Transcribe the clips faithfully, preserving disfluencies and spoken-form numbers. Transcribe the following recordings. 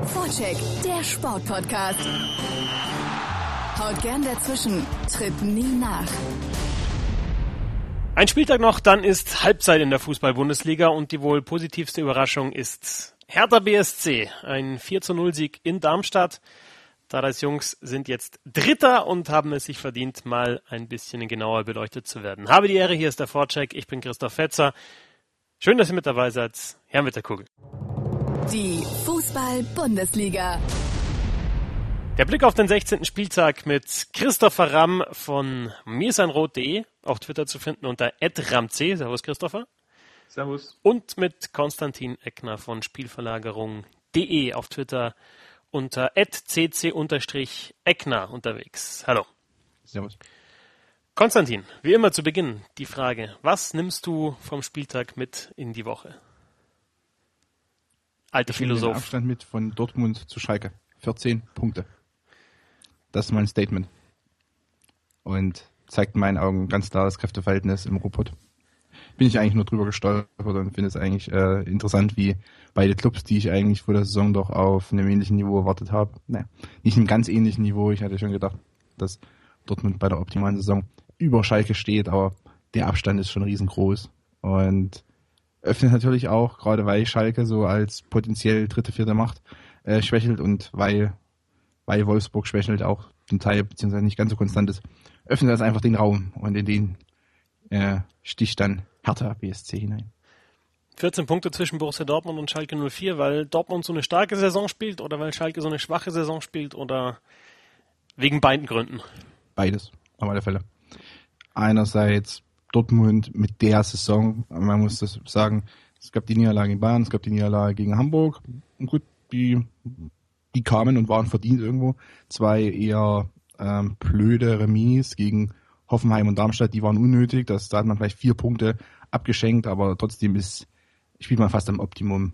Vorcheck, der Sportpodcast. Haut gern dazwischen, tritt nie nach. Ein Spieltag noch, dann ist Halbzeit in der Fußball-Bundesliga und die wohl positivste Überraschung ist Hertha B S C. Ein vier zu null Sieg in Darmstadt. Tadas Jungs sind jetzt Dritter und haben es sich verdient, mal ein bisschen genauer beleuchtet zu werden. Habe die Ehre, hier ist der Vorcheck. Ich bin Christoph Fetzer. Schön, dass ihr mit dabei seid. Her mit der Kugel. Die Fußball-Bundesliga. Der Blick auf den sechzehnten Spieltag mit Christopher Ramm von mirsanrot punkt de, auf Twitter zu finden unter at ramc. Servus Christopher. Servus. Und mit Konstantin Eckner von spielverlagerung punkt de auf Twitter unter at cc-eckner unterwegs. Hallo. Servus. Konstantin, wie immer zu Beginn die Frage, was nimmst du vom Spieltag mit in die Woche? Alter ich Philosoph. Ich nehme den Abstand mit von Dortmund zu Schalke. vierzehn Punkte. Das ist mein Statement. Und zeigt in meinen Augen ganz klar das Kräfteverhältnis im Ruhrpott. Bin ich eigentlich nur drüber gestolpert und finde es eigentlich äh, interessant, wie beide Clubs, die ich eigentlich vor der Saison doch auf einem ähnlichen Niveau erwartet habe, naja, nicht einem ganz ähnlichen Niveau. Ich hatte schon gedacht, dass Dortmund bei der optimalen Saison über Schalke steht, aber der Abstand ist schon riesengroß und öffnet natürlich auch, gerade weil Schalke so als potenziell dritte, vierte Macht äh, schwächelt und weil, weil Wolfsburg schwächelt auch zum Teil, beziehungsweise nicht ganz so konstant ist, öffnet das einfach den Raum und in den äh, sticht dann Hertha B S C hinein. vierzehn Punkte zwischen Borussia Dortmund und Schalke null vier, weil Dortmund so eine starke Saison spielt oder weil Schalke so eine schwache Saison spielt oder wegen beiden Gründen? Beides, auf alle Fälle. Einerseits Dortmund mit der Saison, man muss das sagen, es gab die Niederlage in Bayern, es gab die Niederlage gegen Hamburg. Und gut, die, die kamen und waren verdient irgendwo. Zwei eher ähm, blöde Remis gegen Hoffenheim und Darmstadt, die waren unnötig. Das, da hat man vielleicht vier Punkte abgeschenkt, aber trotzdem ist, spielt man fast am Optimum.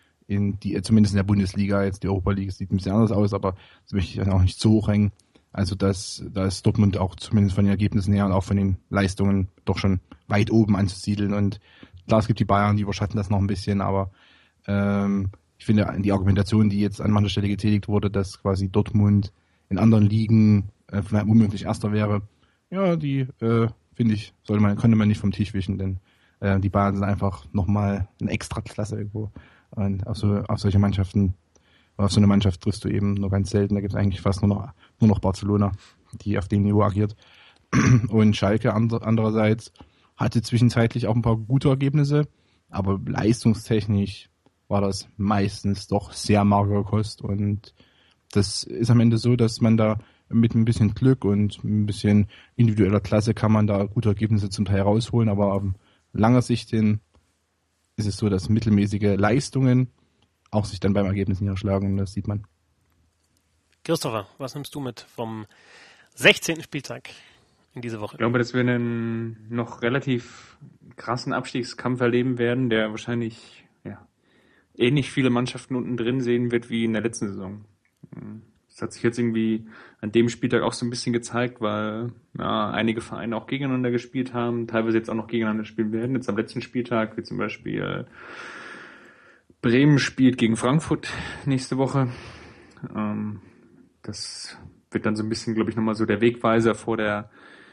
In die, zumindest in der Bundesliga, jetzt die Europa League sieht ein bisschen anders aus, aber das möchte ich dann auch nicht so hochhängen. Also das, da ist Dortmund auch zumindest von den Ergebnissen her und auch von den Leistungen doch schon weit oben anzusiedeln. Und klar, es gibt die Bayern, die überschatten das noch ein bisschen, aber ähm, ich finde die Argumentation, die jetzt an mancher Stelle getätigt wurde, dass quasi Dortmund in anderen Ligen äh, womöglich Erster wäre, ja, die äh, finde ich, sollte man, könnte man nicht vom Tisch wischen, denn äh, die Bayern sind einfach nochmal eine Extraklasse irgendwo. Und auf, so, auf solche Mannschaften, auf so eine Mannschaft triffst du eben nur ganz selten. Da gibt es eigentlich fast nur noch, nur noch Barcelona, die auf dem Niveau agiert. Und Schalke andererseits hatte zwischenzeitlich auch ein paar gute Ergebnisse, aber leistungstechnisch war das meistens doch sehr magere Kost. Und das ist am Ende so, dass man da mit ein bisschen Glück und ein bisschen individueller Klasse kann man da gute Ergebnisse zum Teil rausholen, aber auf langer Sicht hin ist es so, dass mittelmäßige Leistungen auch sich dann beim Ergebnis niederschlagen, und das sieht man. Christopher, was nimmst du mit vom sechzehnten Spieltag in dieser Woche? Ich glaube, dass wir einen noch relativ krassen Abstiegskampf erleben werden, der wahrscheinlich ja, ähnlich viele Mannschaften unten drin sehen wird wie in der letzten Saison. Das hat sich jetzt irgendwie an dem Spieltag auch so ein bisschen gezeigt, weil ja, einige Vereine auch gegeneinander gespielt haben, teilweise jetzt auch noch gegeneinander spielen werden. Jetzt am letzten Spieltag, wie zum Beispiel Bremen spielt gegen Frankfurt nächste Woche. Ähm, das wird dann so ein bisschen, glaube ich, nochmal so der Wegweiser vor der,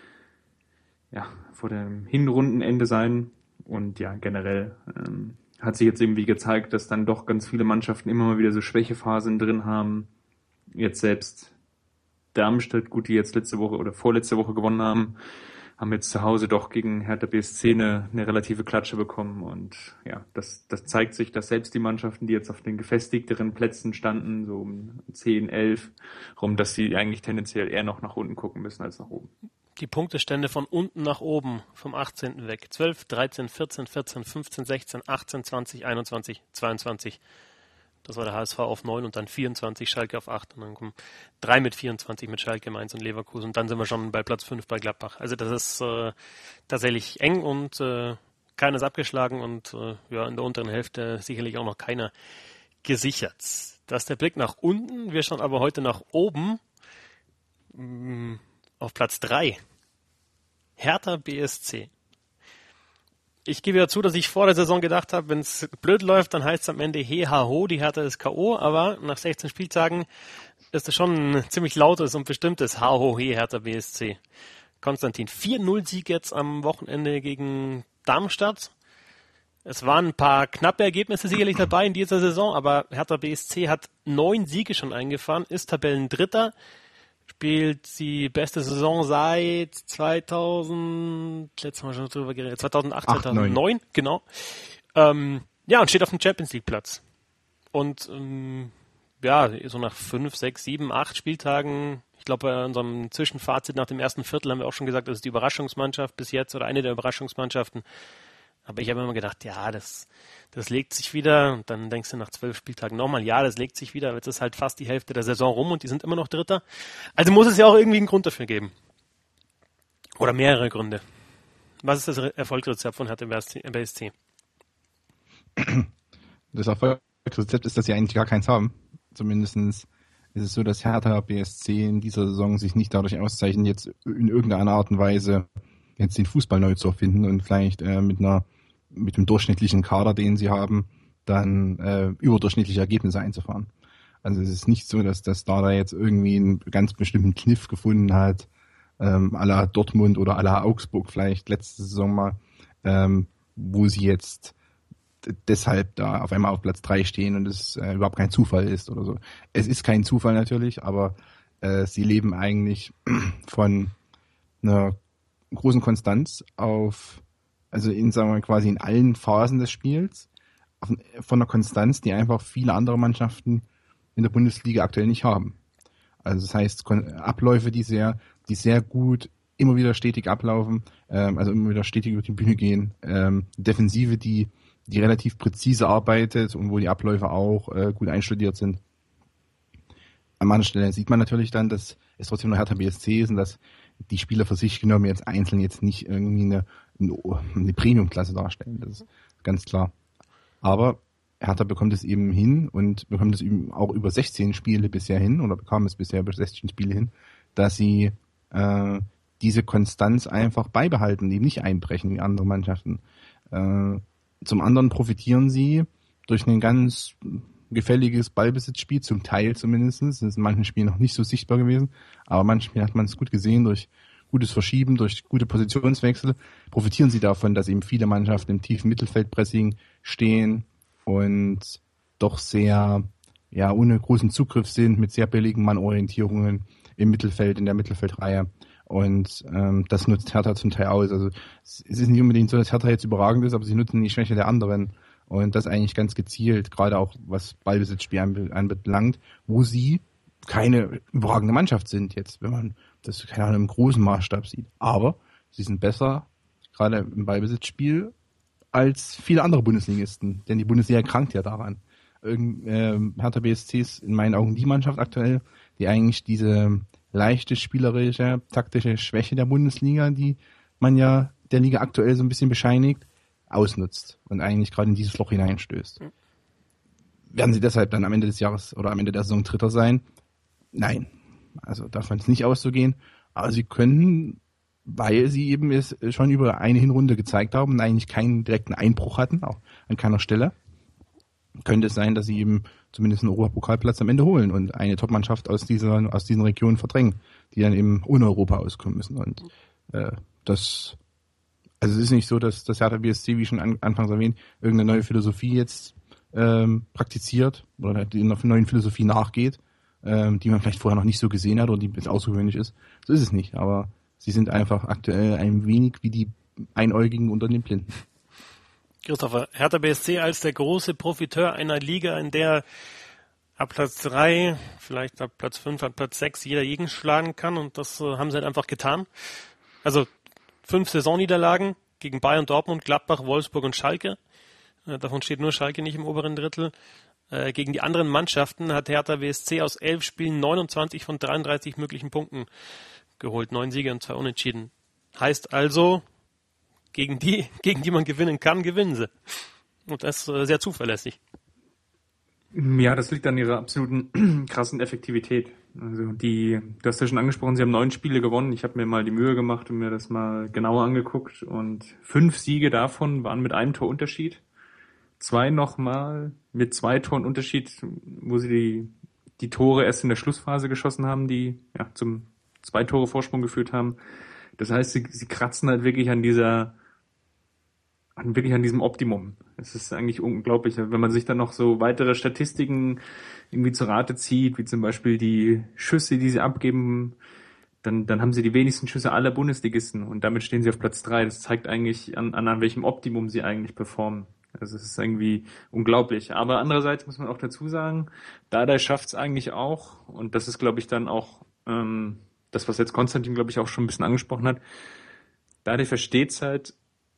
ja, vor dem Hinrundenende sein. Und ja, generell ähm, hat sich jetzt irgendwie gezeigt, dass dann doch ganz viele Mannschaften immer mal wieder so Schwächephasen drin haben. Jetzt selbst Darmstadt, gut, die jetzt letzte Woche oder vorletzte Woche gewonnen haben, haben jetzt zu Hause doch gegen Hertha B S C eine, eine relative Klatsche bekommen. Und ja, das, das zeigt sich, dass selbst die Mannschaften, die jetzt auf den gefestigteren Plätzen standen, so um zehn, elf rum, dass sie eigentlich tendenziell eher noch nach unten gucken müssen als nach oben. Die Punktestände von unten nach oben vom achtzehnten weg. zwölf, dreizehn, vierzehn, vierzehn, fünfzehn, sechzehn, achtzehn, zwanzig, einundzwanzig, zweiundzwanzig. Das war der H S V auf neun und dann vierundzwanzig, Schalke auf acht. Und dann kommen drei mit vierundzwanzig mit Schalke, Mainz und Leverkusen. Und dann sind wir schon bei Platz fünf bei Gladbach. Also das ist äh, tatsächlich eng und äh, keiner ist abgeschlagen und äh, ja, in der unteren Hälfte sicherlich auch noch keiner gesichert. Das ist der Blick nach unten. Wir schauen aber heute nach oben mh, auf Platz drei. Hertha B S C. Ich gebe ja zu, dass ich vor der Saison gedacht habe, wenn es blöd läuft, dann heißt es am Ende he ha ho, die Hertha ist K O, aber nach sechzehn Spieltagen ist das schon ein ziemlich lautes und bestimmtes ha ho he Hertha B S C. Konstantin, vier null Sieg jetzt am Wochenende gegen Darmstadt. Es waren ein paar knappe Ergebnisse sicherlich dabei in dieser Saison, aber Hertha B S C hat neun Siege schon eingefahren, ist Tabellendritter, spielt die beste Saison seit zweitausend, letztes Mal schon drüber geredet, zweitausendacht, zweitausendneun, genau. Ähm, ja, und steht auf dem Champions League Platz. Und ähm, ja, so nach fünf, sechs, sieben, acht Spieltagen, ich glaube, bei unserem Zwischenfazit nach dem ersten Viertel haben wir auch schon gesagt, das ist die Überraschungsmannschaft bis jetzt oder eine der Überraschungsmannschaften. Aber ich habe immer gedacht, ja, das, das legt sich wieder. Und dann denkst du nach zwölf Spieltagen nochmal, ja, das legt sich wieder. Jetzt ist halt fast die Hälfte der Saison rum und die sind immer noch Dritter. Also muss es ja auch irgendwie einen Grund dafür geben. Oder mehrere Gründe. Was ist das Erfolgsrezept von Hertha B S C? Das Erfolgsrezept ist, dass sie eigentlich gar keins haben. Zumindestens ist es so, dass Hertha B S C in dieser Saison sich nicht dadurch auszeichnet, jetzt in irgendeiner Art und Weise jetzt den Fußball neu zu erfinden und vielleicht äh, mit einer mit dem durchschnittlichen Kader, den sie haben, dann äh, überdurchschnittliche Ergebnisse einzufahren. Also es ist nicht so, dass das da da jetzt irgendwie einen ganz bestimmten Kniff gefunden hat, ähm, à la Dortmund oder à la Augsburg vielleicht letzte Saison mal, ähm, wo sie jetzt deshalb da auf einmal auf Platz drei stehen und es äh, überhaupt kein Zufall ist oder so. Es ist kein Zufall natürlich, aber äh, sie leben eigentlich von einer großen Konstanz auf, also in, sagen wir mal, quasi in allen Phasen des Spiels, auf, von einer Konstanz, die einfach viele andere Mannschaften in der Bundesliga aktuell nicht haben. Also das heißt, Abläufe, die sehr, die sehr gut immer wieder stetig ablaufen, ähm, also immer wieder stetig über die Bühne gehen, ähm, Defensive, die, die relativ präzise arbeitet und wo die Abläufe auch äh, gut einstudiert sind. An mancher Stelle sieht man natürlich dann, dass es trotzdem nur Hertha B S C ist und dass die Spieler für sich genommen jetzt einzeln jetzt nicht irgendwie eine, eine Premium-Klasse darstellen. Das ist ganz klar. Aber Hertha bekommt es eben hin und bekommt es eben auch über sechzehn Spiele bisher hin oder bekam es bisher über sechzehn Spiele hin, dass sie äh, diese Konstanz einfach beibehalten, die nicht einbrechen wie andere Mannschaften. Äh, zum anderen profitieren sie durch ein ganz gefälliges Ballbesitzspiel, zum Teil zumindest. Das ist in manchen Spielen noch nicht so sichtbar gewesen, aber manchmal hat man es gut gesehen durch gutes Verschieben, durch gute Positionswechsel. Profitieren sie davon, dass eben viele Mannschaften im tiefen Mittelfeldpressing stehen und doch sehr, ja, ohne großen Zugriff sind, mit sehr billigen Mannorientierungen im Mittelfeld, in der Mittelfeldreihe. Und ähm, das nutzt Hertha zum Teil aus. Also es ist nicht unbedingt so, dass Hertha jetzt überragend ist, aber sie nutzen die Schwäche der anderen. Und das eigentlich ganz gezielt, gerade auch was Ballbesitzspiel anbelangt, wo sie keine überragende Mannschaft sind jetzt, wenn man das keine Ahnung im großen Maßstab sieht. Aber sie sind besser, gerade im Ballbesitzspiel, als viele andere Bundesligisten. Denn die Bundesliga krankt ja daran. Irgend, äh, Hertha B S C ist in meinen Augen die Mannschaft aktuell, die eigentlich diese leichte spielerische, taktische Schwäche der Bundesliga, die man ja der Liga aktuell so ein bisschen bescheinigt, ausnutzt und eigentlich gerade in dieses Loch hineinstößt. Mhm. Werden sie deshalb dann am Ende des Jahres oder am Ende der Saison Dritter sein? Nein. Also davon ist nicht auszugehen. Aber sie können, weil sie eben es schon über eine Hinrunde gezeigt haben und eigentlich keinen direkten Einbruch hatten, auch an keiner Stelle, könnte es sein, dass sie eben zumindest einen Europapokalplatz am Ende holen und eine Topmannschaft aus dieser, aus diesen Regionen verdrängen, die dann eben ohne Europa auskommen müssen. Und äh, das Also es ist nicht so, dass das Hertha B S C, wie schon an, anfangs erwähnt, irgendeine neue Philosophie jetzt ähm, praktiziert oder die einer neuen Philosophie nachgeht, ähm, die man vielleicht vorher noch nicht so gesehen hat oder die jetzt außergewöhnlich ist. So ist es nicht, aber sie sind einfach aktuell ein wenig wie die Einäugigen unter den Blinden. Christopher, Hertha B S C als der große Profiteur einer Liga, in der ab Platz drei, vielleicht ab Platz fünf, ab Platz sechs jeder jeden schlagen kann und das äh, haben sie halt einfach getan. Also fünf Saisonniederlagen gegen Bayern, Dortmund, Gladbach, Wolfsburg und Schalke. Äh, davon steht nur Schalke nicht im oberen Drittel. Äh, gegen die anderen Mannschaften hat Hertha B S C aus elf Spielen neunundzwanzig von dreiunddreißig möglichen Punkten geholt. Neun Siege und zwei Unentschieden. Heißt also, gegen die, gegen die man gewinnen kann, gewinnen sie. Und das ist äh, sehr zuverlässig. Ja, das liegt an ihrer absoluten krassen Effektivität. Also die, du hast ja schon angesprochen, sie haben neun Spiele gewonnen. Ich habe mir mal die Mühe gemacht und mir das mal genauer angeguckt. Und fünf Siege davon waren mit einem Torunterschied. Zwei nochmal mit zwei Toren Unterschied, wo sie die, die Tore erst in der Schlussphase geschossen haben, die ja zum zwei Tore Vorsprung geführt haben. Das heißt, sie, sie kratzen halt wirklich an dieser, an wirklich an diesem Optimum. Es ist eigentlich unglaublich, wenn man sich dann noch so weitere Statistiken irgendwie zu Rate zieht, wie zum Beispiel die Schüsse, die sie abgeben, dann, dann haben sie die wenigsten Schüsse aller Bundesligisten und damit stehen sie auf Platz drei. Das zeigt eigentlich an, an, an welchem Optimum sie eigentlich performen. Also es ist irgendwie unglaublich. Aber andererseits muss man auch dazu sagen, Dardai schafft es eigentlich auch, und das ist, glaube ich, dann auch ähm, das, was jetzt Konstantin, glaube ich, auch schon ein bisschen angesprochen hat. Dardai versteht es halt,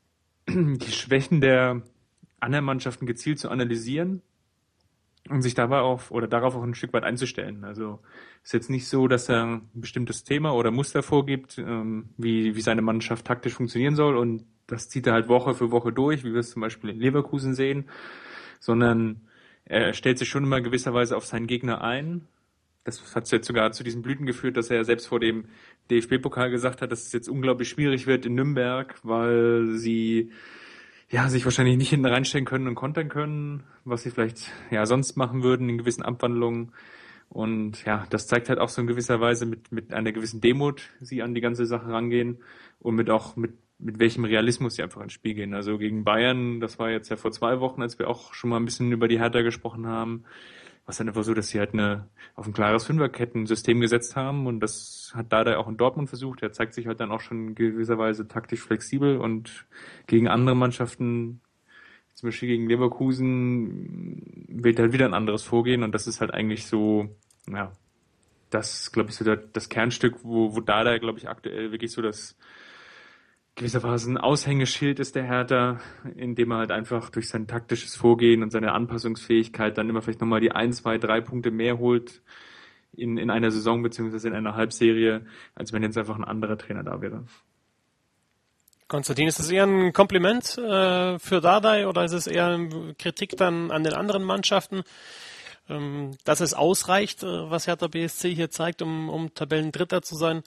die Schwächen der anderen Mannschaften gezielt zu analysieren und sich dabei auf oder darauf auch ein Stück weit einzustellen. Also ist jetzt nicht so, dass er ein bestimmtes Thema oder Muster vorgibt, ähm, wie, wie seine Mannschaft taktisch funktionieren soll, und das zieht er halt Woche für Woche durch, wie wir es zum Beispiel in Leverkusen sehen, sondern er stellt sich schon immer gewisserweise auf seinen Gegner ein. Das hat jetzt sogar zu diesem Blüten geführt, dass er selbst vor dem D F B-Pokal gesagt hat, dass es jetzt unglaublich schwierig wird in Nürnberg, weil sie ja sich wahrscheinlich nicht hinten reinstellen können und kontern können, was sie vielleicht ja sonst machen würden in gewissen Abwandlungen. Und ja, das zeigt halt auch so in gewisser Weise mit mit einer gewissen Demut sie an die ganze Sache rangehen und mit auch mit mit welchem Realismus sie einfach ins Spiel gehen. Also gegen Bayern, das war jetzt ja vor zwei Wochen, als wir auch schon mal ein bisschen über die Hertha gesprochen haben, war es dann einfach so, dass sie halt eine auf ein klares Fünferketten-System gesetzt haben, und das hat Dardai auch in Dortmund versucht. Er zeigt sich halt dann auch schon in gewisser Weise taktisch flexibel, und gegen andere Mannschaften, zum Beispiel gegen Leverkusen, wählt er halt wieder ein anderes Vorgehen, und das ist halt eigentlich so, ja, das glaube ich so der, das Kernstück, wo, wo Dardai, glaube ich, aktuell wirklich so das gewisserweise ein Aushängeschild ist der Hertha, indem er halt einfach durch sein taktisches Vorgehen und seine Anpassungsfähigkeit dann immer vielleicht nochmal die ein, zwei, drei Punkte mehr holt in, in einer Saison beziehungsweise in einer Halbserie, als wenn jetzt einfach ein anderer Trainer da wäre. Konstantin, ist das eher ein Kompliment äh, für Dardai oder ist es eher eine Kritik dann an den anderen Mannschaften, ähm, dass es ausreicht, äh, was Hertha B S C hier zeigt, um, um Tabellendritter zu sein?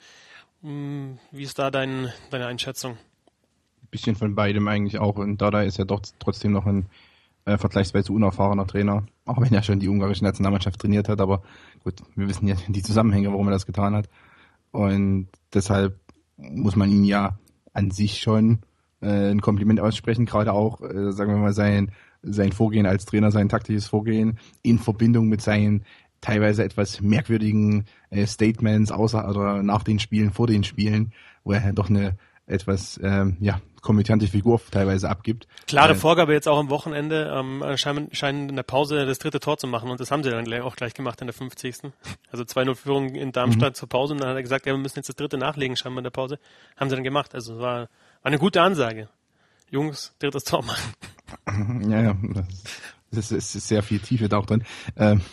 Wie ist da dein, deine Einschätzung? Ein bisschen von beidem eigentlich auch. Und Dardai ist ja doch trotzdem noch ein äh, vergleichsweise unerfahrener Trainer, auch wenn er schon die ungarische Nationalmannschaft trainiert hat. Aber gut, wir wissen ja die Zusammenhänge, warum er das getan hat. Und deshalb muss man ihn ja an sich schon äh, ein Kompliment aussprechen, gerade auch, äh, sagen wir mal, sein, sein Vorgehen als Trainer, sein taktisches Vorgehen in Verbindung mit seinen teilweise etwas merkwürdigen äh, Statements außer oder nach den Spielen, vor den Spielen, wo er doch eine etwas ähm, ja komödiante Figur teilweise abgibt. Klare äh, Vorgabe jetzt auch am Wochenende, ähm, scheinen, scheinen in der Pause das dritte Tor zu machen, und das haben sie dann auch gleich gemacht in der fünfzigsten Also zwei null Führung in Darmstadt mhm. zur Pause, und dann hat er gesagt, ja, wir müssen jetzt das dritte nachlegen, scheinbar in der Pause. Haben sie dann gemacht. Also es war, war eine gute Ansage. Jungs, drittes Tor machen. Ja, ja, das ist, ist sehr viel Tiefe da auch drin. Ähm,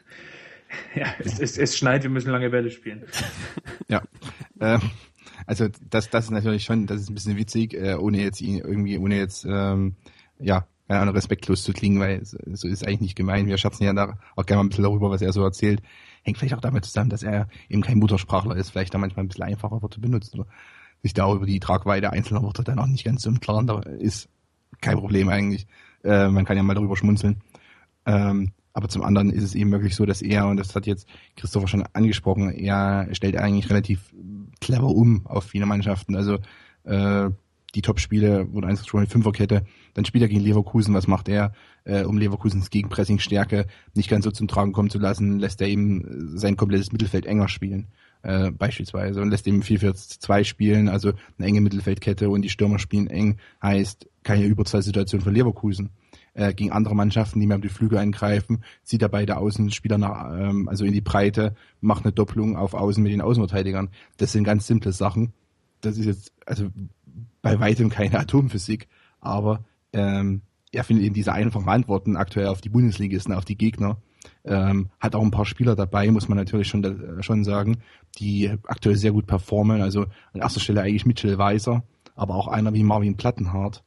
Ja, es, es, es schneit, wir müssen lange Bälle spielen. Ja, äh, also das, das ist natürlich schon, das ist ein bisschen witzig, äh, ohne jetzt ihn irgendwie, ohne jetzt, ähm, ja, keine Ahnung, respektlos zu klingen, weil so, so ist eigentlich nicht gemein. Wir scherzen ja da auch gerne mal ein bisschen darüber, was er so erzählt. Hängt vielleicht auch damit zusammen, dass er eben kein Muttersprachler ist, vielleicht da manchmal ein bisschen einfacher Worte benutzt oder sich da auch über die Tragweite einzelner Worte dann auch nicht ganz so im Klaren da ist. Kein Problem eigentlich. Äh, man kann ja mal darüber schmunzeln. Ähm, Aber zum anderen ist es eben wirklich so, dass er, und das hat jetzt Christopher schon angesprochen, er stellt eigentlich relativ clever um auf viele Mannschaften. Also äh, die Top-Spiele wurden angesprochen mit Fünferkette, dann spielt er gegen Leverkusen, was macht er, äh, um Leverkusens Gegenpressing-Stärke nicht ganz so zum Tragen kommen zu lassen, lässt er eben sein komplettes Mittelfeld enger spielen, äh, beispielsweise, und lässt eben vier vier zwei spielen, also eine enge Mittelfeldkette, und die Stürmer spielen eng, heißt keine Überzahlsituation für Leverkusen. Äh, gegen andere Mannschaften, die mehr um die Flügel angreifen, zieht er beide Außenspieler nach, ähm, also in die Breite, macht eine Doppelung auf Außen mit den Außenverteidigern. Das sind ganz simple Sachen. Das ist jetzt also bei weitem keine Atomphysik, aber ähm, er findet eben diese einfachen Antworten aktuell auf die Bundesligisten, auf die Gegner. Ähm, hat auch ein paar Spieler dabei, muss man natürlich schon äh, schon sagen, die aktuell sehr gut performen. Also an erster Stelle eigentlich Mitchell Weiser, aber auch einer wie Marvin Plattenhardt,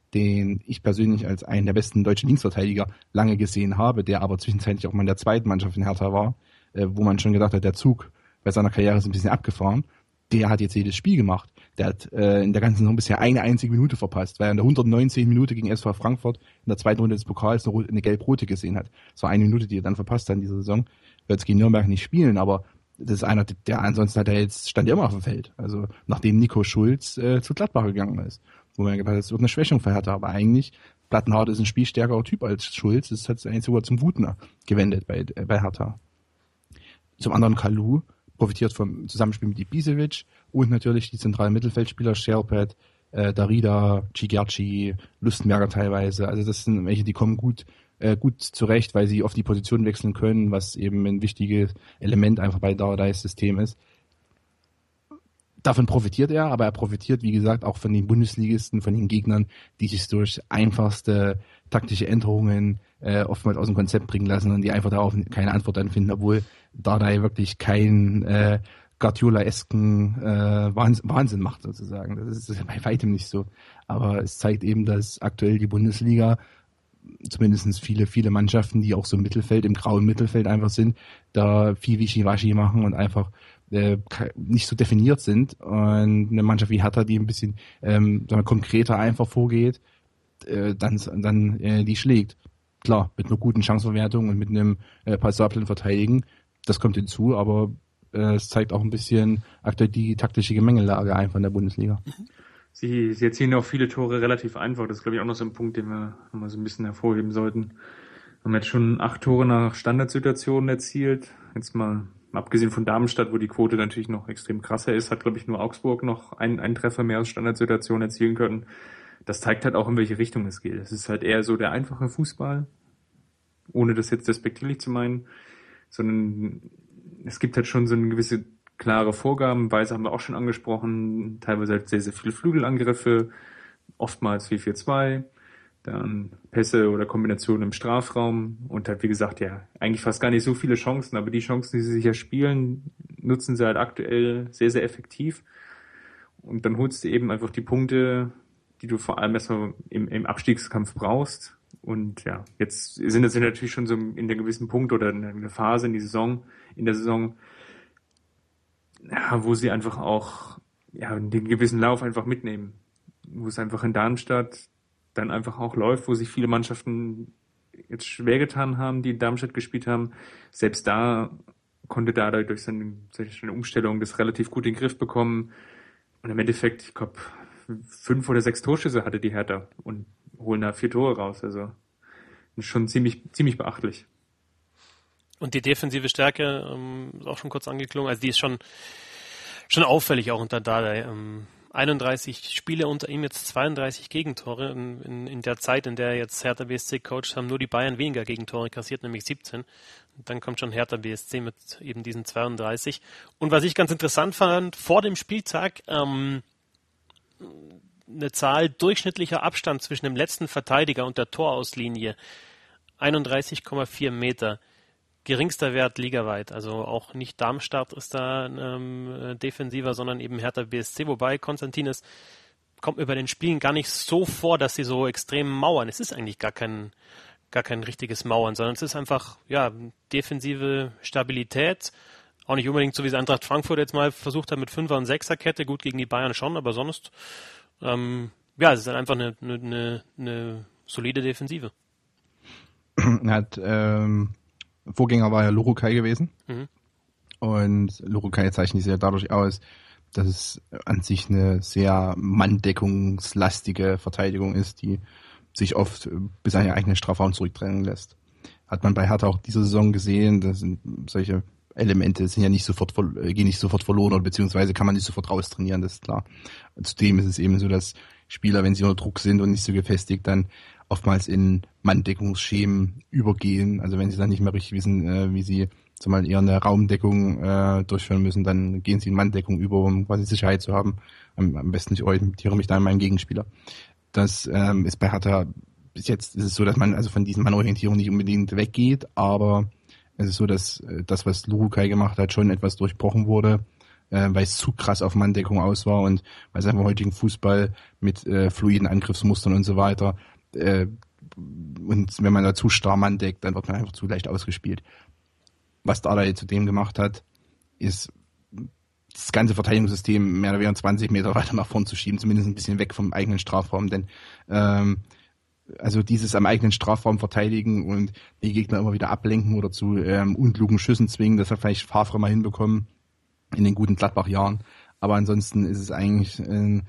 den ich persönlich als einen der besten deutschen Linksverteidiger lange gesehen habe, der aber zwischenzeitlich auch mal in der zweiten Mannschaft in Hertha war, äh, wo man schon gedacht hat, der Zug bei seiner Karriere ist ein bisschen abgefahren. Der hat jetzt jedes Spiel gemacht. Der hat äh, in der ganzen Saison bisher eine einzige Minute verpasst, weil er in der hundertneunzehnten Minute gegen S V Frankfurt in der zweiten Runde des Pokals eine, eine gelb-rote gesehen hat. Das war eine Minute, die er dann verpasst hat in dieser Saison. Wird es gegen Nürnberg nicht spielen, aber das ist einer, der ansonsten hat er jetzt, stand ja immer auf dem Feld. Also nachdem Nico Schulz äh, zu Gladbach gegangen ist. Wo man gedacht hat, das wird eine Schwächung für Hertha, aber eigentlich, Plattenhardt ist ein spielstärkerer Typ als Schulz. Das hat sich eigentlich sogar zum Guten gewendet bei, äh, bei Hertha. Zum anderen Kalou profitiert vom Zusammenspiel mit Ibisevic und natürlich die zentralen Mittelfeldspieler Sherpet, äh, Darida, Cigerci, Lustenberger teilweise. Also das sind welche, die kommen gut äh, gut zurecht, weil sie oft die Position wechseln können, was eben ein wichtiges Element einfach bei Dardais System ist. Davon profitiert er, aber er profitiert, wie gesagt, auch von den Bundesligisten, von den Gegnern, die sich durch einfachste taktische Änderungen äh, oftmals aus dem Konzept bringen lassen und die einfach darauf keine Antwort dann finden, obwohl Dardai wirklich keinen äh, Guardiola-esken äh, Wahnsinn, Wahnsinn macht sozusagen. Das ist bei weitem nicht so. Aber es zeigt eben, dass aktuell die Bundesliga, zumindest viele, viele Mannschaften, die auch so im Mittelfeld, im grauen Mittelfeld einfach sind, da viel Wischiwaschi machen und einfach äh, nicht so definiert sind. Und eine Mannschaft wie Hertha, die ein bisschen ähm, sagen wir, konkreter einfach vorgeht, äh, dann, dann äh, die schlägt. Klar, mit einer guten Chancenverwertung und mit einem äh, passablen Verteidigen, das kommt hinzu, aber äh, es zeigt auch ein bisschen aktuell die taktische Gemengelage einfach in der Bundesliga. Sie, sie erzielen auch viele Tore relativ einfach. Das ist, glaube ich, auch noch so ein Punkt, den wir nochmal so ein bisschen hervorheben sollten. Wir haben jetzt schon acht Tore nach Standardsituationen erzielt. Jetzt mal abgesehen von Darmstadt, wo die Quote natürlich noch extrem krasser ist, hat, glaube ich, nur Augsburg noch einen, einen Treffer mehr aus Standardsituationen erzielen können. Das zeigt halt auch, in welche Richtung es geht. Es ist halt eher so der einfache Fußball, ohne das jetzt despektierlich zu meinen, sondern es gibt halt schon so eine gewisse klare Vorgaben. Weise haben wir auch schon angesprochen, teilweise halt sehr, sehr viele Flügelangriffe, oftmals vier vier zwei, dann Pässe oder Kombinationen im Strafraum und halt, wie gesagt, ja, eigentlich fast gar nicht so viele Chancen, aber die Chancen, die sie sich ja spielen, nutzen sie halt aktuell sehr, sehr effektiv. Und dann holst du eben einfach die Punkte, die du vor allem erstmal im, im Abstiegskampf brauchst. Und ja, jetzt sind das natürlich schon so in der gewissen Punkt oder in der Phase in die Saison, in der Saison, ja, wo sie einfach auch ja, den gewissen Lauf einfach mitnehmen. Wo es einfach in Darmstadt dann einfach auch läuft, wo sich viele Mannschaften jetzt schwer getan haben, die in Darmstadt gespielt haben. Selbst da konnte Dardai durch seine, seine Umstellung das relativ gut in den Griff bekommen. Und im Endeffekt, ich glaube, fünf oder sechs Torschüsse hatte die Hertha und holen da vier Tore raus. Also schon ziemlich, ziemlich beachtlich. Und die defensive Stärke ähm, ist auch schon kurz angeklungen. Also die ist schon schon auffällig auch unter Dardai. Ähm, einunddreißig Spiele unter ihm, jetzt zweiunddreißig Gegentore. In, in, in der Zeit, in der er jetzt Hertha B S C coacht, haben nur die Bayern weniger Gegentore kassiert, nämlich siebzehn. Und dann kommt schon Hertha B S C mit eben diesen zweiunddreißig. Und was ich ganz interessant fand, vor dem Spieltag ähm, eine Zahl durchschnittlicher Abstand zwischen dem letzten Verteidiger und der Torauslinie. einunddreißig Komma vier Meter. Geringster Wert ligaweit. Also auch nicht Darmstadt ist da ähm, defensiver, sondern eben Hertha B S C. Wobei Konstantin, es kommt mir bei den Spielen gar nicht so vor, dass sie so extrem mauern. Es ist eigentlich gar kein, gar kein richtiges Mauern, sondern es ist einfach ja defensive Stabilität. Auch nicht unbedingt so, wie es Eintracht Frankfurt jetzt mal versucht hat mit Fünfer- und Sechserkette. Gut, gegen die Bayern schon, aber sonst ähm, ja, es ist halt einfach eine, eine, eine solide Defensive. Er hat ähm Vorgänger war ja Lurukai gewesen. Mhm. Und Lurukai zeichnet sich ja dadurch aus, dass es an sich eine sehr manndeckungslastige Verteidigung ist, die sich oft bis an den eigenen Strafraum zurückdrängen lässt. Hat man bei Hertha auch diese Saison gesehen, das sind solche Elemente sind ja nicht sofort, gehen nicht sofort verloren oder beziehungsweise kann man nicht sofort raustrainieren, das ist klar. Zudem ist es eben so, dass Spieler, wenn sie unter Druck sind und nicht so gefestigt, dann oftmals in Manndeckungsschemen übergehen. Also wenn sie dann nicht mehr richtig wissen, äh, wie sie zumal eher eine Raumdeckung äh, durchführen müssen, dann gehen sie in Manndeckung über, um quasi Sicherheit zu haben. Am, am besten ich orientiere mich da an meinen Gegenspieler. Das ähm, ist bei Hertha, bis jetzt ist es so, dass man also von diesen Mannorientierungen nicht unbedingt weggeht, aber es ist so, dass äh, das, was Lurukai gemacht hat, schon etwas durchbrochen wurde. äh, weil es zu krass auf Manndeckung aus war und weil es einfach im heutigen Fußball mit äh, fluiden Angriffsmustern und so weiter äh, und wenn man da zu starr Mann deckt, dann wird man einfach zu leicht ausgespielt. Was Dardai zudem gemacht hat, ist das ganze Verteidigungssystem mehr oder weniger zwanzig Meter weiter nach vorn zu schieben, zumindest ein bisschen weg vom eigenen Strafraum, denn ähm, also dieses am eigenen Strafraum verteidigen und die Gegner immer wieder ablenken oder zu ähm, unklugen Schüssen zwingen, das hat vielleicht Favre mal hinbekommen in den guten Gladbach-Jahren, aber ansonsten ist es eigentlich äh,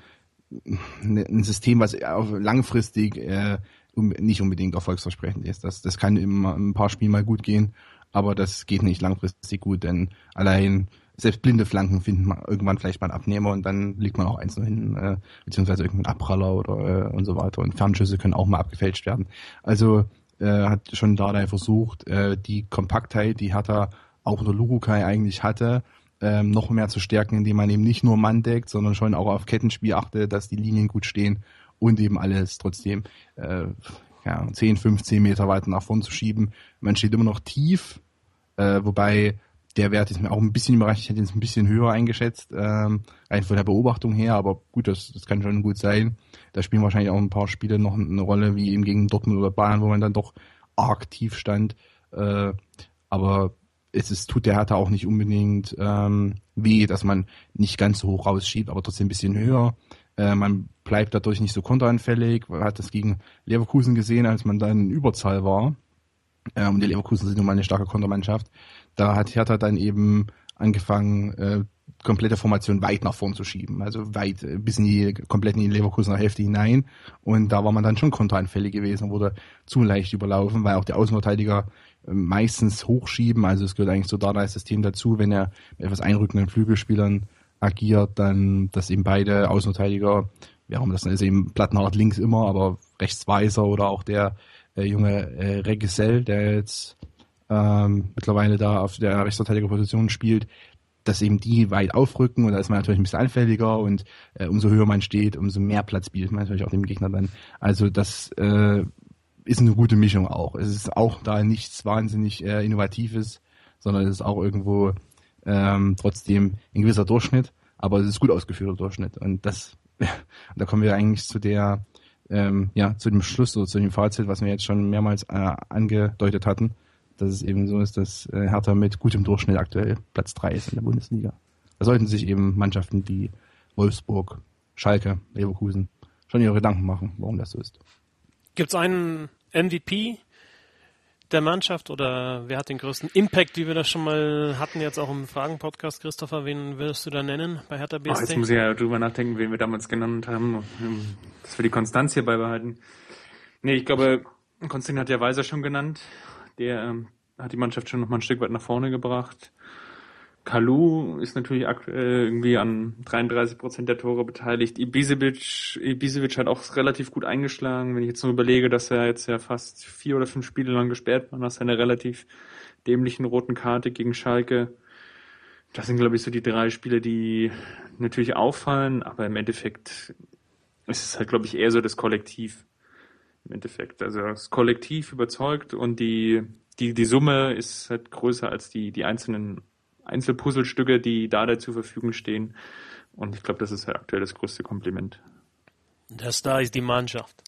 ein System, was auch langfristig äh, nicht unbedingt erfolgsversprechend ist. Das, das kann in ein paar Spielen mal gut gehen, aber das geht nicht langfristig gut, denn allein selbst blinde Flanken finden man irgendwann vielleicht mal einen Abnehmer und dann liegt man auch eins nur hin, äh, beziehungsweise irgendein Abpraller oder äh, und so weiter. Und Fernschüsse können auch mal abgefälscht werden. Also äh, hat schon Dardai versucht, äh, die Kompaktheit, die Hertha auch unter Lurukai eigentlich hatte, äh, noch mehr zu stärken, indem man eben nicht nur Mann deckt, sondern schon auch auf Kettenspiel achtet, dass die Linien gut stehen und eben alles trotzdem äh, ja, zehn, fünfzehn Meter weiter nach vorn zu schieben. Man steht immer noch tief, äh, wobei der Wert ist mir auch ein bisschen überrascht. Ich hätte ihn ein bisschen höher eingeschätzt, ähm, rein von der Beobachtung her, aber gut, das, das kann schon gut sein. Da spielen wahrscheinlich auch ein paar Spiele noch eine Rolle, wie eben gegen Dortmund oder Bayern, wo man dann doch arg tief stand. Äh, aber es ist, tut der Hertha auch nicht unbedingt ähm, weh, dass man nicht ganz so hoch rausschiebt, aber trotzdem ein bisschen höher. Äh, man bleibt dadurch nicht so konteranfällig. Man hat das gegen Leverkusen gesehen, als man dann in Überzahl war. Ähm, und die Leverkusen sind nun mal eine starke Kontermannschaft. Da hat Hertha dann eben angefangen, äh, komplette Formation weit nach vorn zu schieben. Also weit, äh, bis in die, komplett in die Leverkusener Hälfte hinein. Und da war man dann schon konteranfällig gewesen, wurde zu leicht überlaufen, weil auch die Außenverteidiger äh, meistens hochschieben. Also es gehört eigentlich zu Dardais System dazu, wenn er mit etwas einrückenden Flügelspielern agiert, dann, dass eben beide Außenverteidiger, ja, das ist eben Plattenhardt links immer, aber rechts Weiser oder auch der der junge äh, Regisel, der jetzt ähm, mittlerweile da auf der Rechtsverteidigerposition spielt, dass eben die weit aufrücken und da ist man natürlich ein bisschen anfälliger und äh, umso höher man steht, umso mehr Platz bietet man natürlich auch dem Gegner dann. Also das äh, ist eine gute Mischung auch. Es ist auch da nichts wahnsinnig äh, Innovatives, sondern es ist auch irgendwo ähm, trotzdem ein gewisser Durchschnitt, aber es ist gut ausgeführter Durchschnitt und das, da kommen wir eigentlich zu der Ähm, ja, zu dem Schluss oder zu dem Fazit, was wir jetzt schon mehrmals äh, angedeutet hatten, dass es eben so ist, dass äh, Hertha mit gutem Durchschnitt aktuell Platz drei ist in der Bundesliga. Da sollten sich eben Mannschaften wie Wolfsburg, Schalke, Leverkusen schon ihre Gedanken machen, warum das so ist. Gibt es einen M V P der Mannschaft oder wer hat den größten Impact, wie wir das schon mal hatten, jetzt auch im Fragen-Podcast, Christopher, wen würdest du da nennen bei Hertha B S C? Oh, jetzt muss ich ja drüber nachdenken, wen wir damals genannt haben, dass wir die Konstanz hier beibehalten. Nee, ich glaube, Konstantin hat ja Weiser schon genannt, der ähm, hat die Mannschaft schon noch mal ein Stück weit nach vorne gebracht. Kalou ist natürlich aktuell irgendwie an dreiunddreißig Prozent der Tore beteiligt. Ibisevic, Ibisevic hat auch relativ gut eingeschlagen. Wenn ich jetzt nur überlege, dass er jetzt ja fast vier oder fünf Spiele lang gesperrt war nach seiner relativ dämlichen roten Karte gegen Schalke. Das sind, glaube ich, so die drei Spiele, die natürlich auffallen, aber im Endeffekt ist es halt, glaube ich, eher so das Kollektiv. Im Endeffekt. Also das Kollektiv überzeugt und die, die, die Summe ist halt größer als die, die einzelnen Einzelpuzzlestücke, die da, da zur Verfügung stehen. Und ich glaube, das ist ja aktuell das größte Kompliment. Der Star ist die Mannschaft.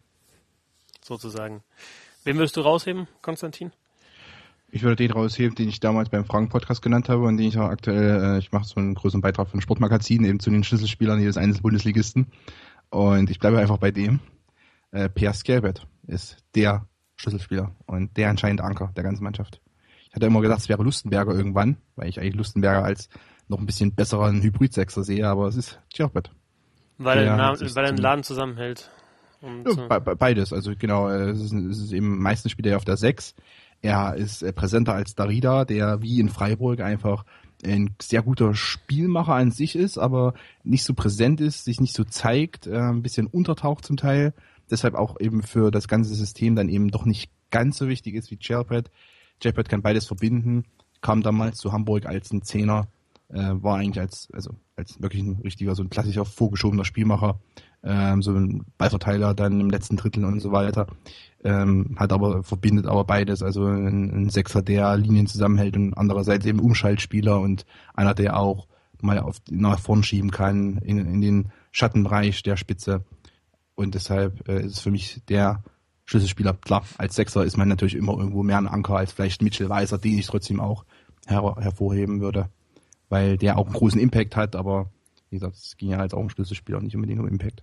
Sozusagen. Wen würdest du rausheben, Konstantin? Ich würde den rausheben, den ich damals beim Fragen-Podcast genannt habe und den ich auch aktuell, äh, ich mache so einen größeren Beitrag von Sportmagazin, eben zu den Schlüsselspielern jedes einzelnen Bundesligisten. Und ich bleibe einfach bei dem. Äh, Per Skjelbred ist der Schlüsselspieler und der entscheidende Anker der ganzen Mannschaft. Ich hatte immer gedacht, es wäre Lustenberger irgendwann, weil ich eigentlich Lustenberger als noch ein bisschen besseren Hybrid-Sechser sehe, aber es ist Skjelbred. Weil er den Laden zusammenhält. Und, ja, be- beides, also genau, es ist, es ist eben meistens spielt er auf der sechs. Er ist äh, präsenter als Darida, der wie in Freiburg einfach ein sehr guter Spielmacher an sich ist, aber nicht so präsent ist, sich nicht so zeigt, äh, ein bisschen untertaucht zum Teil. Deshalb auch eben für das ganze System dann eben doch nicht ganz so wichtig ist wie Skjelbred. Skjelbred kann beides verbinden, kam damals zu Hamburg als ein Zehner, äh, war eigentlich als also als wirklich ein richtiger, so ein klassischer vorgeschobener Spielmacher, ähm, so ein Ballverteiler dann im letzten Drittel und so weiter. Ähm, hat aber, verbindet aber beides, also ein, ein Sechser, der Linien zusammenhält und andererseits eben Umschaltspieler und einer, der auch mal auf, nach vorn schieben kann, in, in den Schattenbereich der Spitze. Und deshalb äh, ist es für mich der Schlüsselspieler. Klar, als Sechser ist man natürlich immer irgendwo mehr ein Anker als vielleicht Mitchell Weiser, den ich trotzdem auch her- hervorheben würde, weil der auch einen großen Impact hat, aber wie gesagt, es ging ja halt auch um Schlüsselspieler, nicht unbedingt um Impact.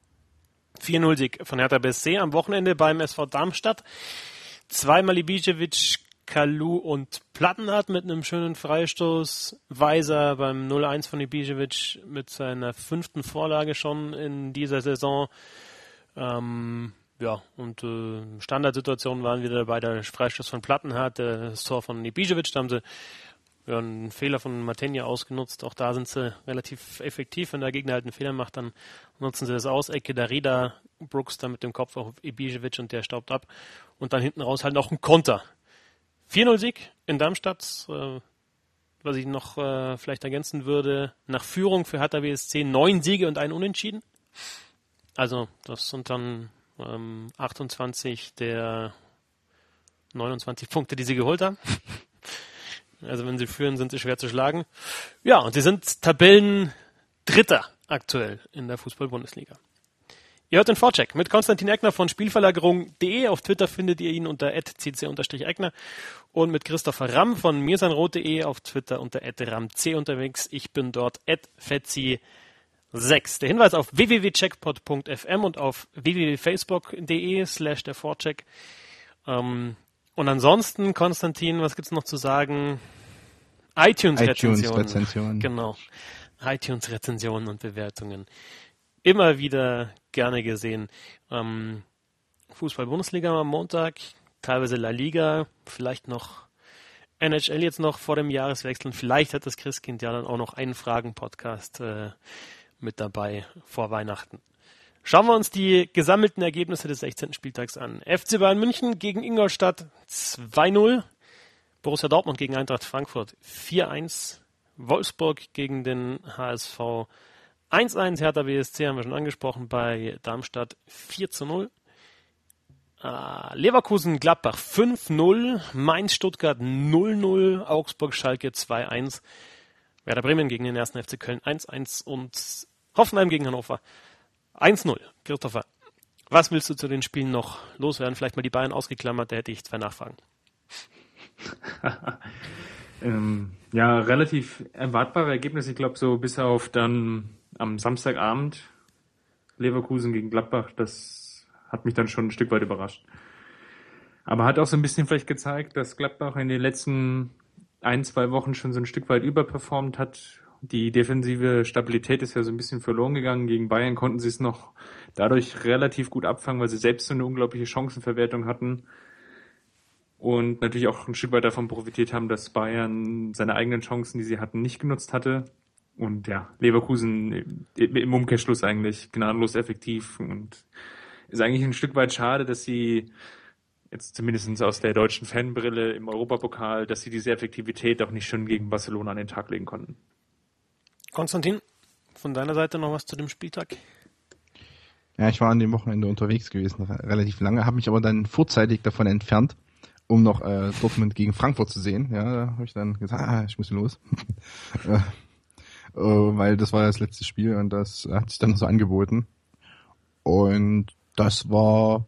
vier null Sieg von Hertha B S C am Wochenende beim S V Darmstadt. Zweimal Ibišević, Kalou und Plattenhardt mit einem schönen Freistoß. Weiser beim null eins von Ibišević mit seiner fünften Vorlage schon in dieser Saison. Ähm, ja, und äh, Standardsituationen waren wieder dabei. Der Freistoß von Plattenhardt, das Tor von Ibišević, da haben sie ja, einen Fehler von Matenja ausgenutzt. Auch da sind sie relativ effektiv. Wenn der Gegner halt einen Fehler macht, dann nutzen sie das aus. Ecke Darida, Brooks dann mit dem Kopf auf Ibišević und der staubt ab. Und dann hinten raus halt noch ein Konter. vier null Sieg in Darmstadt. Äh, was ich noch äh, vielleicht ergänzen würde, nach Führung für Hertha B S C neun Siege und ein Unentschieden. Also das sind dann ähm, achtundzwanzig der neunundzwanzig Punkte, die sie geholt haben. Also wenn sie führen, sind sie schwer zu schlagen. Ja, und sie sind Tabellendritter aktuell in der Fußball-Bundesliga. Ihr hört den Vorcheck mit Konstantin Eckner von Spielverlagerung punkt de. Auf Twitter findet ihr ihn unter at c c eckner und mit Christopher Ramm von mirsanroth punkt de auf Twitter unter at ramc unterwegs. Ich bin dort at fetzi sechs. Der Hinweis auf w w w punkt checkpot punkt f m und auf w w w punkt facebook punkt de slash der Vorcheck. Ähm, und ansonsten, Konstantin, was gibt's noch zu sagen? iTunes-Rezensionen. iTunes-Rezensionen. Genau. iTunes-Rezensionen und Bewertungen. Immer wieder gerne gesehen. Ähm, Fußball-Bundesliga am Montag, teilweise La Liga, vielleicht noch N H L jetzt noch vor dem Jahreswechsel. Vielleicht hat das Christkind ja dann auch noch einen Fragen-Podcast äh, mit dabei vor Weihnachten. Schauen wir uns die gesammelten Ergebnisse des sechzehnten Spieltags an. F C Bayern München gegen Ingolstadt zwei null. Borussia Dortmund gegen Eintracht Frankfurt vier eins. Wolfsburg gegen den H S V eins eins. Hertha B S C haben wir schon angesprochen, bei Darmstadt vier zu null. Äh, Leverkusen Gladbach fünf null. Mainz Stuttgart null null. Augsburg Schalke zwei eins. Werder Bremen gegen den ersten F C Köln eins eins und Hoffenheim gegen Hannover eins null. Christopher, was willst du zu den Spielen noch loswerden? Vielleicht mal die Bayern ausgeklammert, da hätte ich zwei Nachfragen. ähm, ja, relativ erwartbare Ergebnisse. Ich glaube, so bis auf dann am Samstagabend Leverkusen gegen Gladbach, das hat mich dann schon ein Stück weit überrascht. Aber hat auch so ein bisschen vielleicht gezeigt, dass Gladbach in den letzten ein, zwei Wochen schon so ein Stück weit überperformt hat. Die defensive Stabilität ist ja so ein bisschen verloren gegangen. Gegen Bayern konnten sie es noch dadurch relativ gut abfangen, weil sie selbst so eine unglaubliche Chancenverwertung hatten. Und natürlich auch ein Stück weit davon profitiert haben, dass Bayern seine eigenen Chancen, die sie hatten, nicht genutzt hatte. Und ja, Leverkusen im Umkehrschluss eigentlich gnadenlos effektiv. Und ist eigentlich ein Stück weit schade, dass sie jetzt zumindest aus der deutschen Fanbrille im Europapokal, dass sie diese Effektivität auch nicht schon gegen Barcelona an den Tag legen konnten. Konstantin, von deiner Seite noch was zu dem Spieltag? Ja, ich war an dem Wochenende unterwegs gewesen, relativ lange, habe mich aber dann vorzeitig davon entfernt, um noch äh, Dortmund gegen Frankfurt zu sehen. Ja, da habe ich dann gesagt, ah, ich muss los. äh, weil das war das letzte Spiel und das hat sich dann so angeboten. Und das war,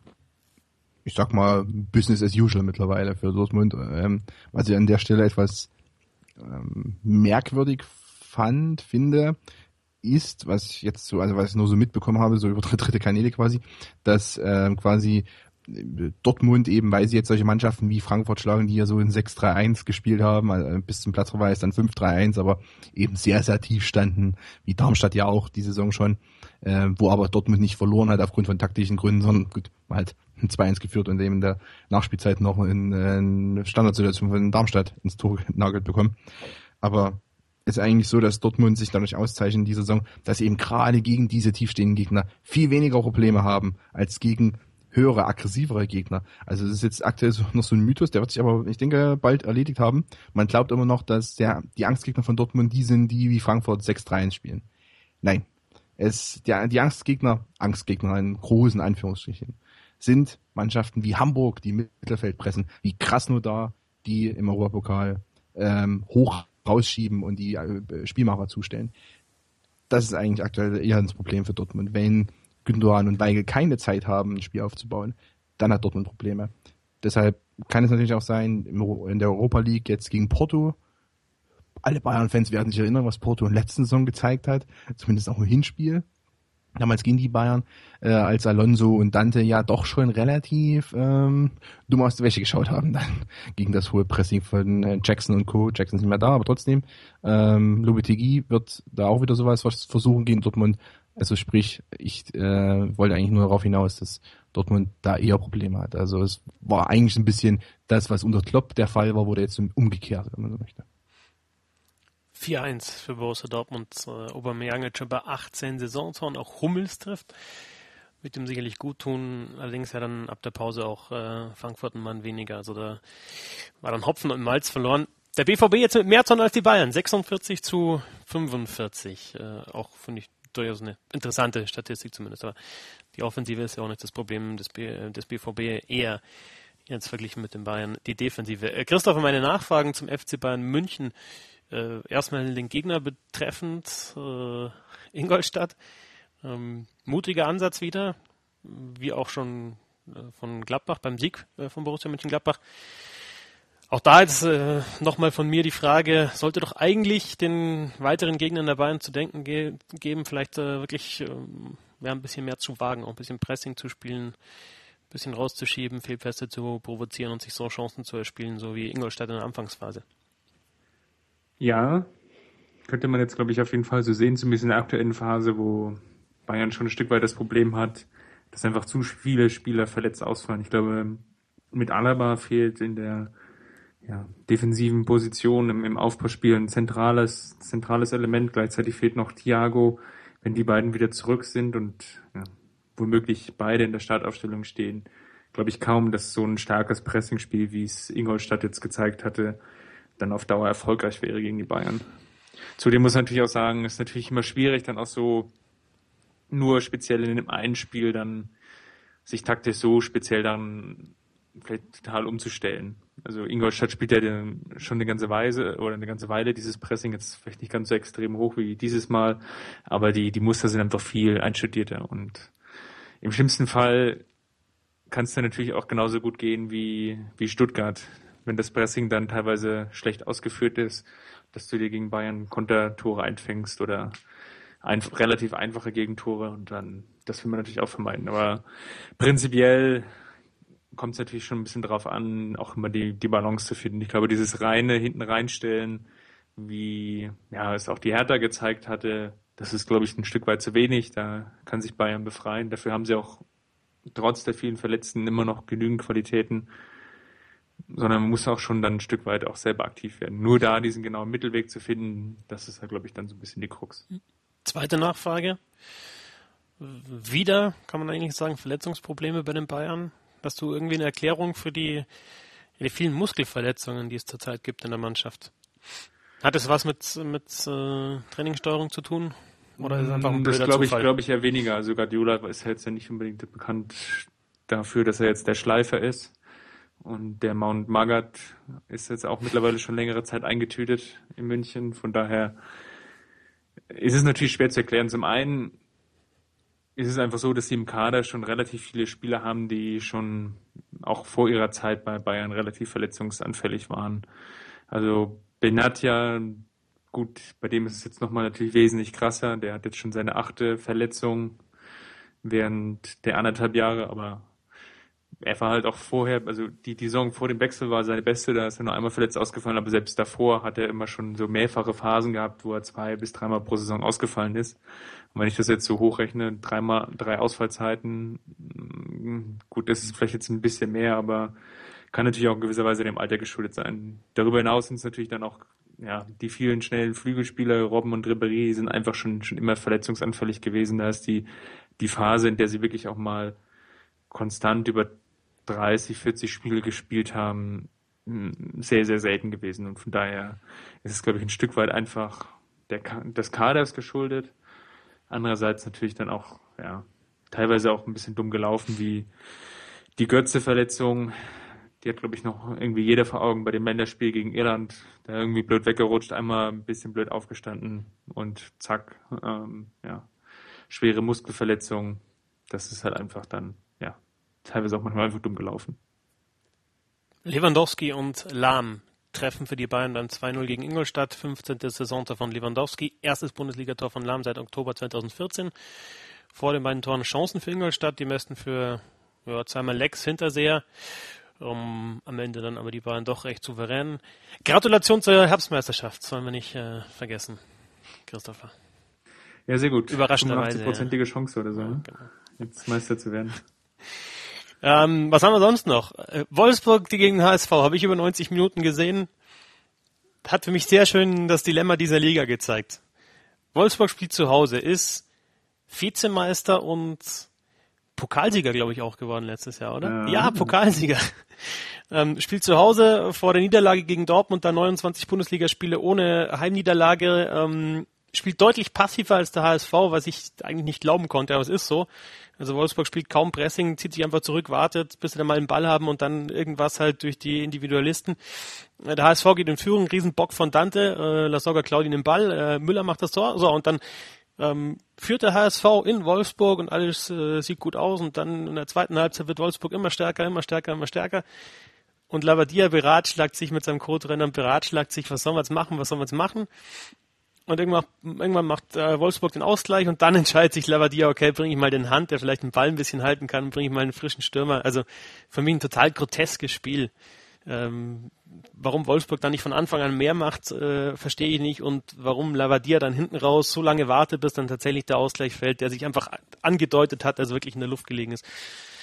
ich sag mal, Business as usual mittlerweile für Dortmund. Ähm, was ich an der Stelle etwas ähm, merkwürdig fand, finde, ist, was ich jetzt so, also was ich nur so mitbekommen habe, so über dritte Kanäle quasi, dass ähm, quasi Dortmund eben, weil sie jetzt solche Mannschaften wie Frankfurt schlagen, die ja so in sechs drei eins gespielt haben, also bis zum Platzverweis dann fünf drei eins, aber eben sehr, sehr tief standen, wie Darmstadt ja auch die Saison schon, äh, wo aber Dortmund nicht verloren hat aufgrund von taktischen Gründen, sondern gut, man halt ein zwei eins geführt und eben in der Nachspielzeit noch in, äh, eine Standardsituation von Darmstadt ins Tor genagelt bekommen. Aber ist eigentlich so, dass Dortmund sich dadurch auszeichnet in dieser Saison, dass sie eben gerade gegen diese tiefstehenden Gegner viel weniger Probleme haben als gegen höhere, aggressivere Gegner. Also das ist jetzt aktuell so, noch so ein Mythos, der wird sich aber, ich denke, bald erledigt haben. Man glaubt immer noch, dass der, die Angstgegner von Dortmund die sind, die wie Frankfurt sechs drei eins spielen. Nein. Es, der, die Angstgegner, Angstgegner in großen Anführungsstrichen, sind Mannschaften wie Hamburg, die Mittelfeld pressen, wie Krasnodar, die im Europapokal ähm, hoch rausschieben und die äh, Spielmacher zustellen. Das ist eigentlich aktuell eher das Problem für Dortmund. Wenn Gündogan und Weigl keine Zeit haben, ein Spiel aufzubauen, dann hat Dortmund Probleme. Deshalb kann es natürlich auch sein, in der Europa League jetzt gegen Porto, alle Bayern-Fans werden sich erinnern, was Porto in der letzten Saison gezeigt hat, zumindest auch im Hinspiel. Damals gegen die Bayern, äh, als Alonso und Dante ja doch schon relativ ähm, dumm aus der Wäsche geschaut haben dann gegen das hohe Pressing von äh, Jackson und Co. Jackson ist nicht mehr da, aber trotzdem, ähm, Lopetegui wird da auch wieder sowas versuchen gegen Dortmund. Also sprich, ich äh, wollte eigentlich nur darauf hinaus, dass Dortmund da eher Probleme hat. Also es war eigentlich ein bisschen das, was unter Klopp der Fall war, wurde jetzt umgekehrt, wenn man so möchte. vier eins für Borussia Dortmund. Äh, Aubameyang jetzt schon bei achtzehn Saisontoren, auch Hummels trifft. Wird ihm sicherlich gut tun. Allerdings ja dann ab der Pause auch äh, Frankfurt ein Mann weniger. Also da war dann Hopfen und Malz verloren. Der B V B jetzt mit mehr Tonnen als die Bayern. sechsundvierzig zu fünfundvierzig. Äh, auch finde ich durchaus eine interessante Statistik zumindest. Aber die Offensive ist ja auch nicht das Problem des, B, des B V B. Eher jetzt verglichen mit den Bayern die Defensive. Äh, Christoph, meine Nachfragen zum F C Bayern München. Äh, erstmal den Gegner betreffend äh, Ingolstadt. Ähm, mutiger Ansatz wieder, wie auch schon äh, von Gladbach beim Sieg äh, von Borussia Mönchengladbach. Auch da jetzt äh, nochmal von mir die Frage, sollte doch eigentlich den weiteren Gegnern der Bayern zu denken ge- geben, vielleicht äh, wirklich äh, ja, ein bisschen mehr zu wagen, auch ein bisschen Pressing zu spielen, ein bisschen rauszuschieben, Fehlpässe zu provozieren und sich so Chancen zu erspielen, so wie Ingolstadt in der Anfangsphase. Ja, könnte man jetzt, glaube ich, auf jeden Fall so sehen, zumindest in der aktuellen Phase, wo Bayern schon ein Stück weit das Problem hat, dass einfach zu viele Spieler verletzt ausfallen. Ich glaube, mit Alaba fehlt in der ja, defensiven Position im, im Aufbauspiel ein zentrales, zentrales Element. Gleichzeitig fehlt noch Thiago. Wenn die beiden wieder zurück sind und ja, womöglich beide in der Startaufstellung stehen, glaube ich kaum, dass so ein starkes Pressingspiel, wie es Ingolstadt jetzt gezeigt hatte, dann auf Dauer erfolgreich wäre gegen die Bayern. Zudem muss man natürlich auch sagen, es ist natürlich immer schwierig, dann auch so nur speziell in dem einen Spiel dann sich taktisch so speziell dann vielleicht total umzustellen. Also Ingolstadt spielt ja den, schon eine ganze Weise oder eine ganze Weile dieses Pressing, jetzt vielleicht nicht ganz so extrem hoch wie dieses Mal, aber die, die Muster sind einfach viel einstudierter und im schlimmsten Fall kann es dann natürlich auch genauso gut gehen wie, wie Stuttgart, wenn das Pressing dann teilweise schlecht ausgeführt ist, dass du dir gegen Bayern Kontertore einfängst oder ein, relativ einfache Gegentore und dann, das will man natürlich auch vermeiden. Aber prinzipiell kommt es natürlich schon ein bisschen drauf an, auch immer die, die Balance zu finden. Ich glaube, dieses reine hinten reinstellen, wie ja es auch die Hertha gezeigt hatte, das ist, glaube ich, ein Stück weit zu wenig. Da kann sich Bayern befreien. Dafür haben sie auch trotz der vielen Verletzten immer noch genügend Qualitäten, sondern man muss auch schon dann ein Stück weit auch selber aktiv werden. Nur da diesen genauen Mittelweg zu finden, das ist halt, glaube ich, dann so ein bisschen die Krux. Zweite Nachfrage. Wieder, kann man eigentlich sagen, Verletzungsprobleme bei den Bayern. Hast du irgendwie eine Erklärung für die, die vielen Muskelverletzungen, die es zurzeit gibt in der Mannschaft? Hat es was mit, mit äh, Trainingssteuerung zu tun? Oder ist es einfach ein Das blöder glaube ich, Zufall? glaube ich eher weniger. Also Guardiola ist jetzt ja nicht unbedingt bekannt dafür, dass er jetzt der Schleifer ist. Und der Mount Magath ist jetzt auch mittlerweile schon längere Zeit eingetütet in München. Von daher ist es natürlich schwer zu erklären. Zum einen ist es einfach so, dass sie im Kader schon relativ viele Spieler haben, die schon auch vor ihrer Zeit bei Bayern relativ verletzungsanfällig waren. Also Benatia, gut, bei dem ist es jetzt nochmal natürlich wesentlich krasser. Der hat jetzt schon seine achte Verletzung während der anderthalb Jahre, aber er war halt auch vorher, also die, die Saison vor dem Wechsel war seine beste, da ist er nur einmal verletzt ausgefallen, aber selbst davor hat er immer schon so mehrfache Phasen gehabt, wo er zwei bis dreimal pro Saison ausgefallen ist. Und wenn ich das jetzt so hochrechne, dreimal, drei Ausfallzeiten, gut, das ist vielleicht jetzt ein bisschen mehr, aber kann natürlich auch in gewisser Weise dem Alter geschuldet sein. Darüber hinaus sind es natürlich dann auch, ja, die vielen schnellen Flügelspieler, Robben und Ribéry, sind einfach schon, schon immer verletzungsanfällig gewesen. Da ist die, die Phase, in der sie wirklich auch mal konstant über dreißig, vierzig Spiele gespielt haben, sehr, sehr selten gewesen. Und von daher ist es, glaube ich, ein Stück weit einfach der, des Kaders geschuldet. Andererseits natürlich dann auch, ja, teilweise auch ein bisschen dumm gelaufen, wie die Götze-Verletzung, die hat, glaube ich, noch irgendwie jeder vor Augen bei dem Länderspiel gegen Irland. Da irgendwie blöd weggerutscht, einmal ein bisschen blöd aufgestanden und zack, ähm, ja, schwere Muskelverletzung. Das ist halt einfach dann, ja, teilweise auch manchmal einfach dumm gelaufen. Lewandowski und Lahm treffen für die Bayern dann zwei null gegen Ingolstadt, fünfzehntes Saisontor von Lewandowski, erstes Bundesligator von Lahm seit Oktober zweitausendvierzehn. Vor den beiden Toren Chancen für Ingolstadt, die meisten für ja, zweimal Lecks Hinterseher. Um, am Ende dann aber die Bayern doch recht souverän. Gratulation zur Herbstmeisterschaft, sollen wir nicht äh, vergessen, Christopher. Ja, sehr gut. Überraschenderweise. fünfundachtzig-prozentige ja. Chance oder so, ne? Ja, genau. Jetzt Meister zu werden. Ähm, was haben wir sonst noch? Äh, Wolfsburg, die gegen den H S V, habe ich über neunzig Minuten gesehen. Hat für mich sehr schön das Dilemma dieser Liga gezeigt. Wolfsburg spielt zu Hause, ist Vizemeister und Pokalsieger, glaube ich, auch geworden letztes Jahr, oder? Ja, ja Pokalsieger. Ähm, spielt zu Hause vor der Niederlage gegen Dortmund, dann neunundzwanzig Bundesligaspiele ohne Heimniederlage, ähm, spielt deutlich passiver als der H S V, was ich eigentlich nicht glauben konnte, aber es ist so. Also Wolfsburg spielt kaum Pressing, zieht sich einfach zurück, wartet, bis sie dann mal einen Ball haben und dann irgendwas halt durch die Individualisten. Der H S V geht in Führung, Riesenbock von Dante, äh, Lasogga klaut ihn den Ball, äh, Müller macht das Tor, so und dann ähm, führt der H S V in Wolfsburg und alles äh, sieht gut aus und dann in der zweiten Halbzeit wird Wolfsburg immer stärker, immer stärker, immer stärker und Labadia beratschlagt sich mit seinem Co-Trainer, beratschlagt sich, was sollen wir jetzt machen, was sollen wir jetzt machen und irgendwann, irgendwann macht äh, Wolfsburg den Ausgleich und dann entscheidet sich Labadia, okay, bringe ich mal den Hand, der vielleicht den Ball ein bisschen halten kann, bringe ich mal einen frischen Stürmer, also für mich ein total groteskes Spiel. Ähm, warum Wolfsburg dann nicht von Anfang an mehr macht, äh, verstehe ich nicht und warum Labadia dann hinten raus so lange wartet, bis dann tatsächlich der Ausgleich fällt, der sich einfach angedeutet hat, also wirklich in der Luft gelegen ist.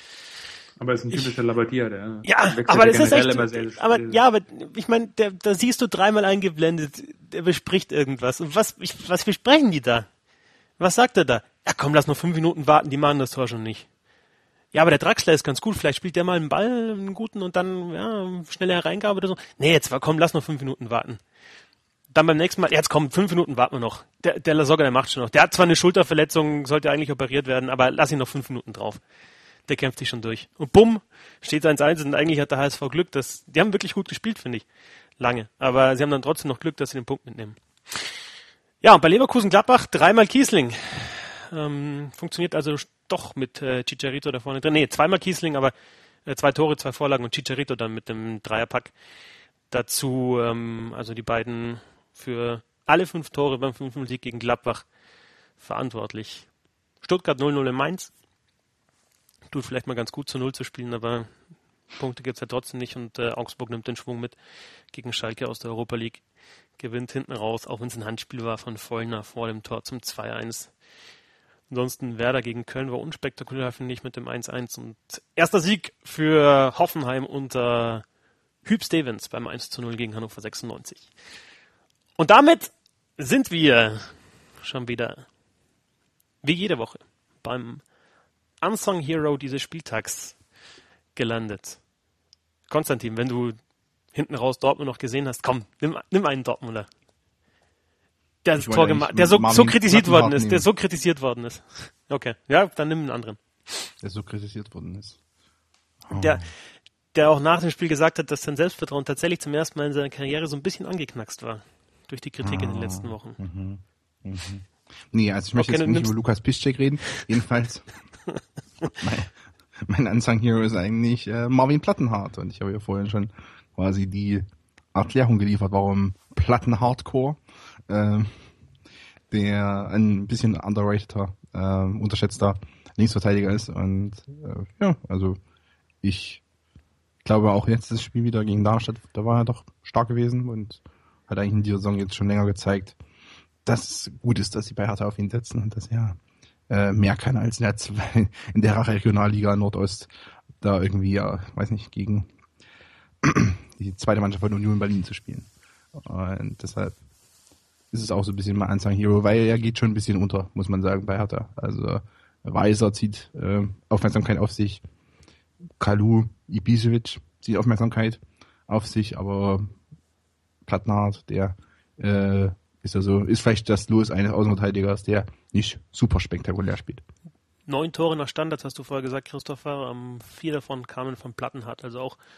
Aber es ist ein typischer Labadia, der ja, aber das ist echt, sehr, aber ja, aber ich meine, da siehst du dreimal eingeblendet, der bespricht irgendwas. Und was, ich, was besprechen die da? Was sagt er da? Ja, komm, lass noch fünf Minuten warten, die machen das Tor schon nicht. Ja, aber der Draxler ist ganz gut, vielleicht spielt der mal einen Ball, einen guten und dann, ja, schnelle Hereingabe oder so. Nee, jetzt komm, lass noch fünf Minuten warten. Dann beim nächsten Mal, jetzt komm, fünf Minuten warten wir noch. Der, der Lasogga, der macht schon noch. Der hat zwar eine Schulterverletzung, sollte eigentlich operiert werden, aber lass ihn noch fünf Minuten drauf. Der kämpft sich schon durch. Und bumm, steht eins eins und eigentlich hat der H S V Glück, dass, die haben wirklich gut gespielt, finde ich. Lange. Aber sie haben dann trotzdem noch Glück, dass sie den Punkt mitnehmen. Ja, und bei Leverkusen-Gladbach dreimal Kiesling. Ähm, funktioniert also doch mit äh, Chicharito da vorne drin. Nee, zweimal Kiesling, aber äh, zwei Tore, zwei Vorlagen und Chicharito dann mit dem Dreierpack. Dazu, ähm, also die beiden für alle fünf Tore beim fünften Sieg gegen Gladbach verantwortlich. Stuttgart null null in Mainz. Tut vielleicht mal ganz gut zu Null zu spielen, aber Punkte gibt's ja trotzdem nicht und äh, Augsburg nimmt den Schwung mit gegen Schalke aus der Europa League. Gewinnt hinten raus, auch wenn es ein Handspiel war von Vollner vor dem Tor zum zwei eins. Ansonsten Werder gegen Köln war unspektakulär, finde ich, mit dem eins eins. Und erster Sieg für Hoffenheim unter Hüb Stevens beim eins zu null gegen Hannover sechsundneunzig. Und damit sind wir schon wieder, wie jede Woche, beim Unsung Hero dieses Spieltags gelandet. Konstantin, wenn du hinten raus Dortmund noch gesehen hast, komm, nimm, nimm einen Dortmunder. Der, das Tor gema- der so, so kritisiert worden ist, nehmen. der so kritisiert worden ist. Okay, ja, dann nimm einen anderen. Der so kritisiert worden ist. Oh. Der, der auch nach dem Spiel gesagt hat, dass sein Selbstvertrauen tatsächlich zum ersten Mal in seiner Karriere so ein bisschen angeknackst war. Durch die Kritik oh. in den letzten Wochen. Mhm. Mhm. Nee, also ich möchte okay, jetzt nicht über Lukas Piszczek reden. Jedenfalls, mein, mein Unsung Hero ist eigentlich äh, Marvin Plattenhardt. Und ich habe ja vorhin schon quasi die Erklärung geliefert, warum Platten-Hardcore äh, der ein bisschen underrateder, äh, unterschätzter Linksverteidiger ist. Und äh, ja, also ich glaube auch jetzt das Spiel wieder gegen Darmstadt, da war er doch stark gewesen und hat eigentlich in dieser Saison jetzt schon länger gezeigt, dass es gut ist, dass sie bei Hertha auf ihn setzen und dass er äh, mehr kann als in der, zwei, in der Regionalliga Nordost da irgendwie, ja, weiß nicht, gegen die zweite Mannschaft von Union Berlin zu spielen. Und deshalb ist es auch so ein bisschen mal Unsung Hero, weil er geht schon ein bisschen unter, muss man sagen, bei Hertha. Also Weiser zieht äh, Aufmerksamkeit auf sich, Kalu, Ibišević zieht Aufmerksamkeit auf sich, aber Plattenhardt, der äh, ist also, ist vielleicht das Los eines Außenverteidigers, der nicht super spektakulär spielt. Neun Tore nach Standards, hast du vorher gesagt, Christopher. Ähm, vier davon kamen von Plattenhardt, also auch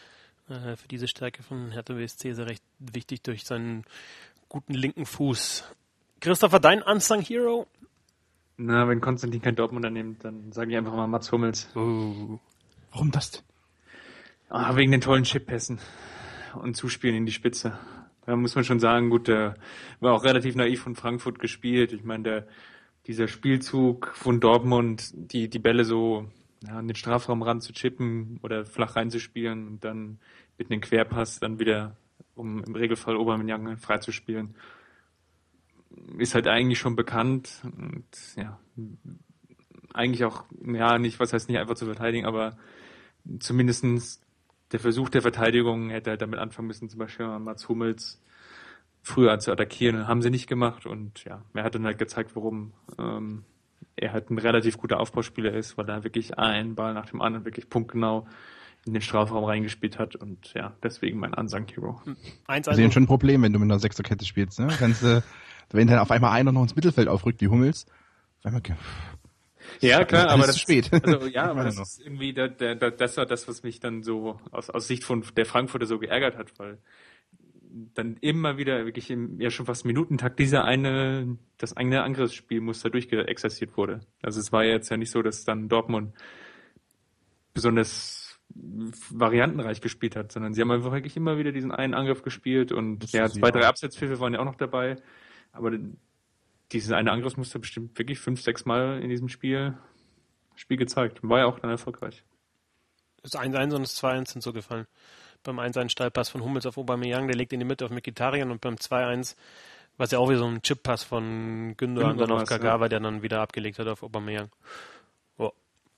Äh, für diese Stärke von Hertha B S C ist er recht wichtig durch seinen guten linken Fuß. Christopher, dein Unsung Hero? Na, wenn Konstantin kein Dortmunder nimmt, dann sage ich einfach mal Mats Hummels. Uh. Warum das denn? Ah, wegen den tollen Chippässen und Zuspielen in die Spitze. Da muss man schon sagen, gut, der war auch relativ naiv von Frankfurt gespielt. Ich meine, der, dieser Spielzug von Dortmund, die, die Bälle so ja, an den Strafraum ran zu chippen oder flach reinzuspielen und dann mit einem Querpass dann wieder, um im Regelfall Aubameyang freizuspielen, ist halt eigentlich schon bekannt und ja, eigentlich auch, ja, nicht, was heißt nicht einfach zu verteidigen, aber zumindestens der Versuch der Verteidigung hätte halt damit anfangen müssen, zum Beispiel Mats Hummels früher zu attackieren. Haben sie nicht gemacht und ja, er hat dann halt gezeigt, warum ähm, er halt ein relativ guter Aufbauspieler ist, weil er wirklich einen Ball nach dem anderen wirklich punktgenau in den Strafraum reingespielt hat und ja, deswegen mein Unsung Hero. Das ist eben schon ein Problem, wenn du mit einer Sechserkette spielst, ne? Kannst du, wenn dann auf einmal einer noch ins Mittelfeld aufrückt, wie Hummels, auf einmal, ja, klar, aber aber das ist das, spät. Also, ja, aber das ist irgendwie, der, der, der, das war das, was mich dann so aus, aus Sicht von der Frankfurter so geärgert hat, weil dann immer wieder wirklich im, ja schon fast Minutentakt dieser eine, das eigene Angriffsspielmuster durchgeexerziert wurde. Also es war jetzt ja nicht so, dass dann Dortmund besonders variantenreich gespielt hat, sondern sie haben einfach wirklich immer wieder diesen einen Angriff gespielt und das ja, zwei, drei Absetzpfiffe waren ja auch noch dabei, aber dieses eine Angriffsmuster bestimmt wirklich fünf, sechs Mal in diesem Spiel, Spiel gezeigt. War ja auch dann erfolgreich. Das eins eins und das zwei eins sind so gefallen. Beim eins eins Steilpass von Hummels auf Aubameyang, der legt in die Mitte auf Mkhitaryan und beim zwei eins, was ja auch wie so ein Chippass von Gündogan dann auf Kagawa, ja, der dann wieder abgelegt hat auf Aubameyang. Oh.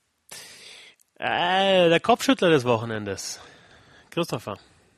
Äh, der Kopfschüttler des Wochenendes. Christopher.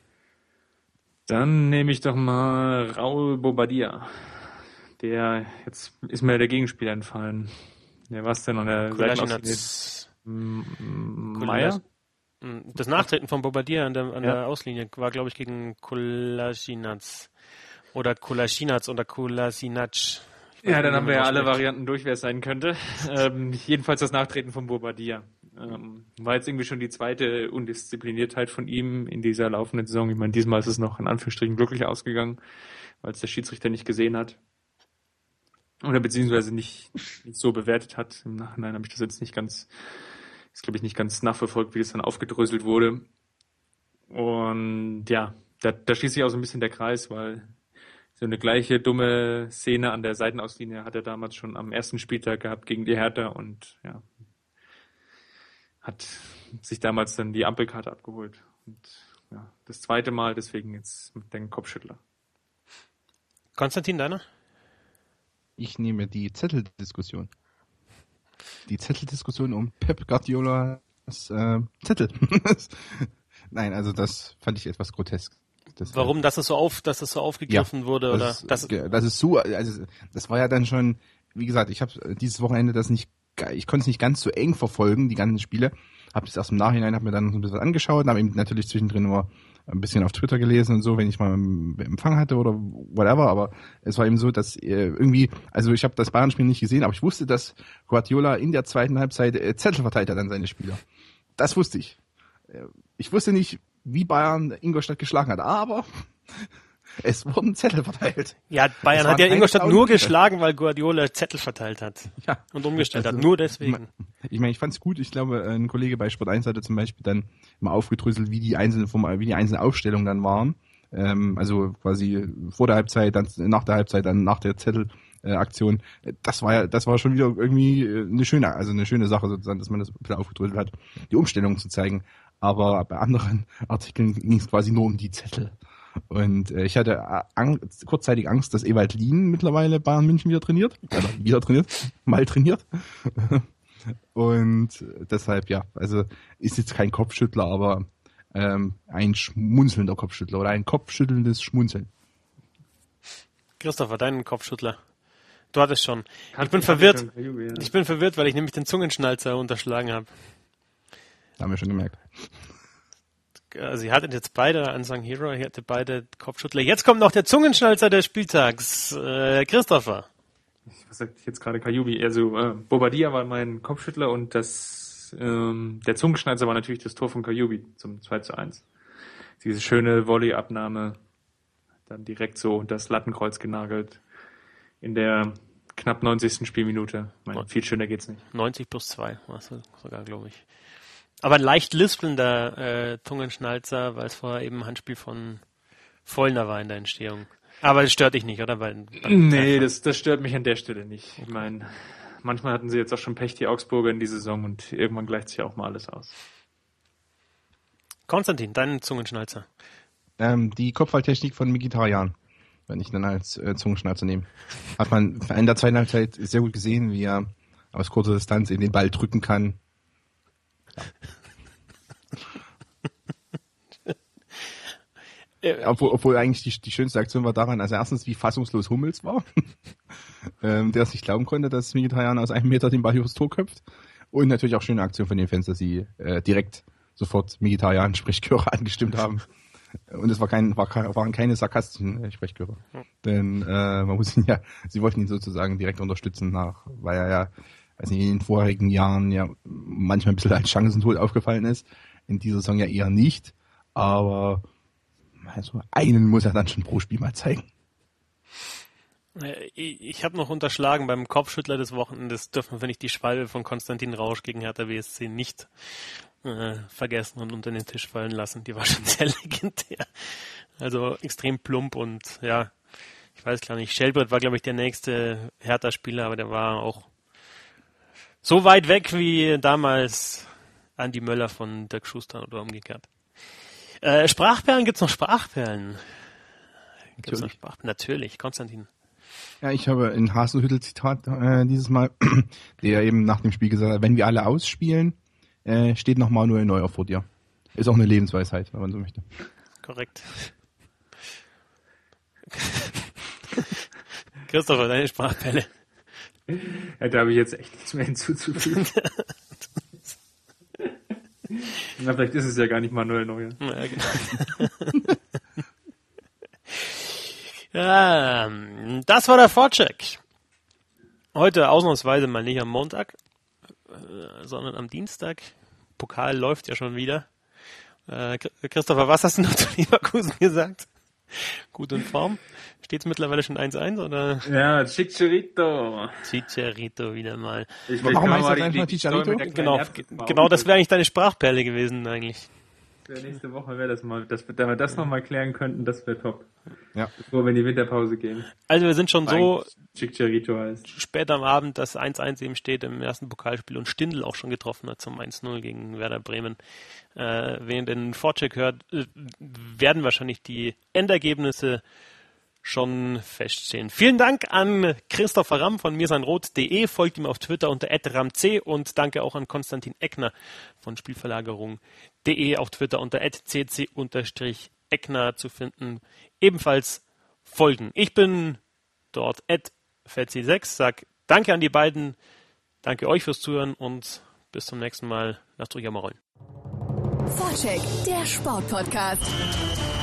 Dann nehme ich doch mal Raul Bobadilla. Der, jetzt ist mir der Gegenspieler entfallen. Der war's denn an der Seite? Meier? Das Nachtreten von Bobadilla an der, an ja. der Auslinie war, glaube ich, gegen Kolasinac. Oder Kolasinac oder Kolasinac. Ja, dann haben wir ja alle Varianten durch, wer es sein könnte. ähm, jedenfalls das Nachtreten von Bobadilla. Ähm, war jetzt irgendwie schon die zweite Undiszipliniertheit von ihm in dieser laufenden Saison. Ich meine, diesmal ist es noch in Anführungsstrichen glücklich ausgegangen, weil es der Schiedsrichter nicht gesehen hat. Oder beziehungsweise nicht, nicht so bewertet hat. Im Nachhinein habe ich das jetzt nicht ganz, ist glaube ich nicht ganz nachverfolgt, wie das dann aufgedröselt wurde. Und ja, da, da schließt sich auch so ein bisschen der Kreis, weil so eine gleiche dumme Szene an der Seitenauslinie hat er damals schon am ersten Spieltag gehabt gegen die Hertha und ja, hat sich damals dann die Ampelkarte abgeholt. Und ja, das zweite Mal, deswegen jetzt mit dem Kopfschüttler. Konstantin, deiner? Ich nehme die Zetteldiskussion. Die Zetteldiskussion um Pep Guardiolas äh, Zettel. Nein, also das fand ich etwas grotesk. Das, Warum, dass es so auf, dass es so aufgegriffen ja, wurde, oder? Das, das, das ist so, also das war ja dann schon, wie gesagt, ich habe dieses Wochenende das nicht, ich konnte es nicht ganz so eng verfolgen, die ganzen Spiele. Habe das erst im Nachhinein, habe mir dann so ein bisschen angeschaut, habe eben natürlich zwischendrin nur ein bisschen auf Twitter gelesen und so, wenn ich mal Empfang hatte oder whatever, aber es war eben so, dass irgendwie, also ich habe das Bayern-Spiel nicht gesehen, aber ich wusste, dass Guardiola in der zweiten Halbzeit Zettel verteilt hat an seine Spieler. Das wusste ich. Ich wusste nicht, wie Bayern Ingolstadt geschlagen hat, aber es wurden Zettel verteilt. Ja, Bayern hat ja Ingolstadt nur geschlagen, weil Guardiola Zettel verteilt hat. Ja. Und umgestellt also, hat, nur deswegen. Ich meine, ich fand's gut. Ich glaube, ein Kollege bei Sport eins hatte zum Beispiel dann mal aufgedröselt, wie die einzelnen, wie die einzelnen Aufstellungen dann waren. Ähm, also quasi vor der Halbzeit, dann nach der Halbzeit, dann nach der Zettelaktion. Das war ja, das war schon wieder irgendwie eine schöne, also eine schöne Sache sozusagen, dass man das ein bisschen aufgedröselt hat, die Umstellung zu zeigen. Aber bei anderen Artikeln ging es quasi nur um die Zettel. Und äh, ich hatte Angst, kurzzeitig Angst, dass Ewald Lien mittlerweile Bayern München wieder trainiert. Also wieder trainiert, mal trainiert. Und deshalb, ja, also ist jetzt kein Kopfschüttler, aber ähm, ein schmunzelnder Kopfschüttler oder ein kopfschüttelndes Schmunzeln. Christopher, deinen Kopfschüttler. Du hattest schon. Ich bin verwirrt. Ich bin verwirrt, weil ich nämlich den Zungenschnalzer unterschlagen habe. Haben wir schon gemerkt. Also ihr hattet jetzt beide Unsung Hero, ihr hattet beide Kopfschüttler. Jetzt kommt noch der Zungenschnalzer des Spieltags. Äh, Christopher. Was sagte ich jetzt gerade? Kajubi. Also äh, Bobadilla war mein Kopfschüttler und das ähm, der Zungenschnalzer war natürlich das Tor von Kajubi zum zwei zu eins. diese schöne Volley-Abnahme, dann direkt so das Lattenkreuz genagelt in der knapp neunzigsten Spielminute. Ich meine, viel schöner geht's nicht. neunzig plus zwei, also sogar, glaube ich. Aber ein leicht lispelnder äh, Zungenschnalzer, weil es vorher eben ein Handspiel von Vollner war in der Entstehung. Aber das stört dich nicht, oder? Weil, nee, das, das stört mich an der Stelle nicht. Ich meine, manchmal hatten sie jetzt auch schon Pech, die Augsburger in die Saison, und irgendwann gleicht sich auch mal alles aus. Konstantin, dein Zungenschnalzer. Ähm, die Kopfballtechnik von Mkhitaryan, wenn ich dann als äh, Zungenschnalzer nehme. Hat man in der zweiten Halbzeit sehr gut gesehen, wie er aus kurzer Distanz in den Ball drücken kann. Ja. Obwohl, obwohl eigentlich die, die schönste Aktion war daran, also erstens, wie fassungslos Hummels war, ähm, der es nicht glauben konnte, dass Mkhitaryan aus einem Meter den Ball übers Tor köpft. Und natürlich auch schöne Aktion von den Fans, dass sie äh, direkt sofort Mkhitaryan Sprechchöre angestimmt haben. Und es war kein, war, waren keine sarkastischen äh, Sprechchöre. Hm. Denn äh, man muss ihn ja, sie wollten ihn sozusagen direkt unterstützen, nach, weil er ja, weiß nicht, in den vorherigen Jahren ja manchmal ein bisschen als Chancentod aufgefallen ist. In dieser Saison ja eher nicht. Aber also einen muss er dann schon pro Spiel mal zeigen. Ich habe noch unterschlagen beim Kopfschüttler des Wochenendes, dürfen wir nicht die Schwalbe von Konstantin Rausch gegen Hertha B S C nicht äh, vergessen und unter den Tisch fallen lassen. Die war schon sehr legendär. Also extrem plump und ja, ich weiß gar nicht. Shelbrett war, glaube ich, der nächste Hertha-Spieler, aber der war auch so weit weg wie damals Andi Möller von Dirk Schuster oder umgekehrt. Äh, Sprachperlen, gibt's noch Sprachperlen? Gibt's noch Sprachperlen? Natürlich, Konstantin. Ja, ich habe ein Hasenhüttl-Zitat äh, dieses Mal, der eben nach dem Spiel gesagt hat, wenn wir alle ausspielen, äh, steht noch Manuel Neuer vor dir. Ist auch eine Lebensweisheit, wenn man so möchte. Korrekt. Christopher, deine Sprachperle. Ja, da habe ich jetzt echt nichts mehr hinzuzufügen. Na, vielleicht ist es ja gar nicht Manuel Neuer. Ja, genau. Ja, das war der Vorcheck. Heute ausnahmsweise mal nicht am Montag, äh, sondern am Dienstag. Pokal läuft ja schon wieder. Äh, Christopher, was hast du noch zu Leverkusen gesagt? Gut in Form. Steht's mittlerweile schon eins eins, oder? Ja, Chicharito. Chicharito wieder mal. Ich Warum heißt das einfach Chicharito? Genau, genau, das wäre eigentlich deine Sprachperle gewesen eigentlich. Nächste Woche wäre das mal, dass wir, da wir das nochmal klären könnten, das wäre top. Ja. Bevor wir in die Winterpause gehen. Also wir sind schon so Chicharito heißt. Spät am Abend, dass eins eins eben steht im ersten Pokalspiel und Stindl auch schon getroffen hat zum eins null gegen Werder Bremen. Äh, wen den Vorcheck hört, äh, werden wahrscheinlich die Endergebnisse schon feststehen. Vielen Dank an Christopher Ramm von mirsanrot punkt de, folgt ihm auf Twitter unter at ramc und danke auch an Konstantin Eckner von spielverlagerung punkt de auf Twitter unter at cc-eckner zu finden. Ebenfalls folgen. Ich bin dort at fetzi sechs, sag danke an die beiden, danke euch fürs Zuhören und bis zum nächsten Mal. Lasst euch ja mal rollen. Vorcheck, der Sportpodcast.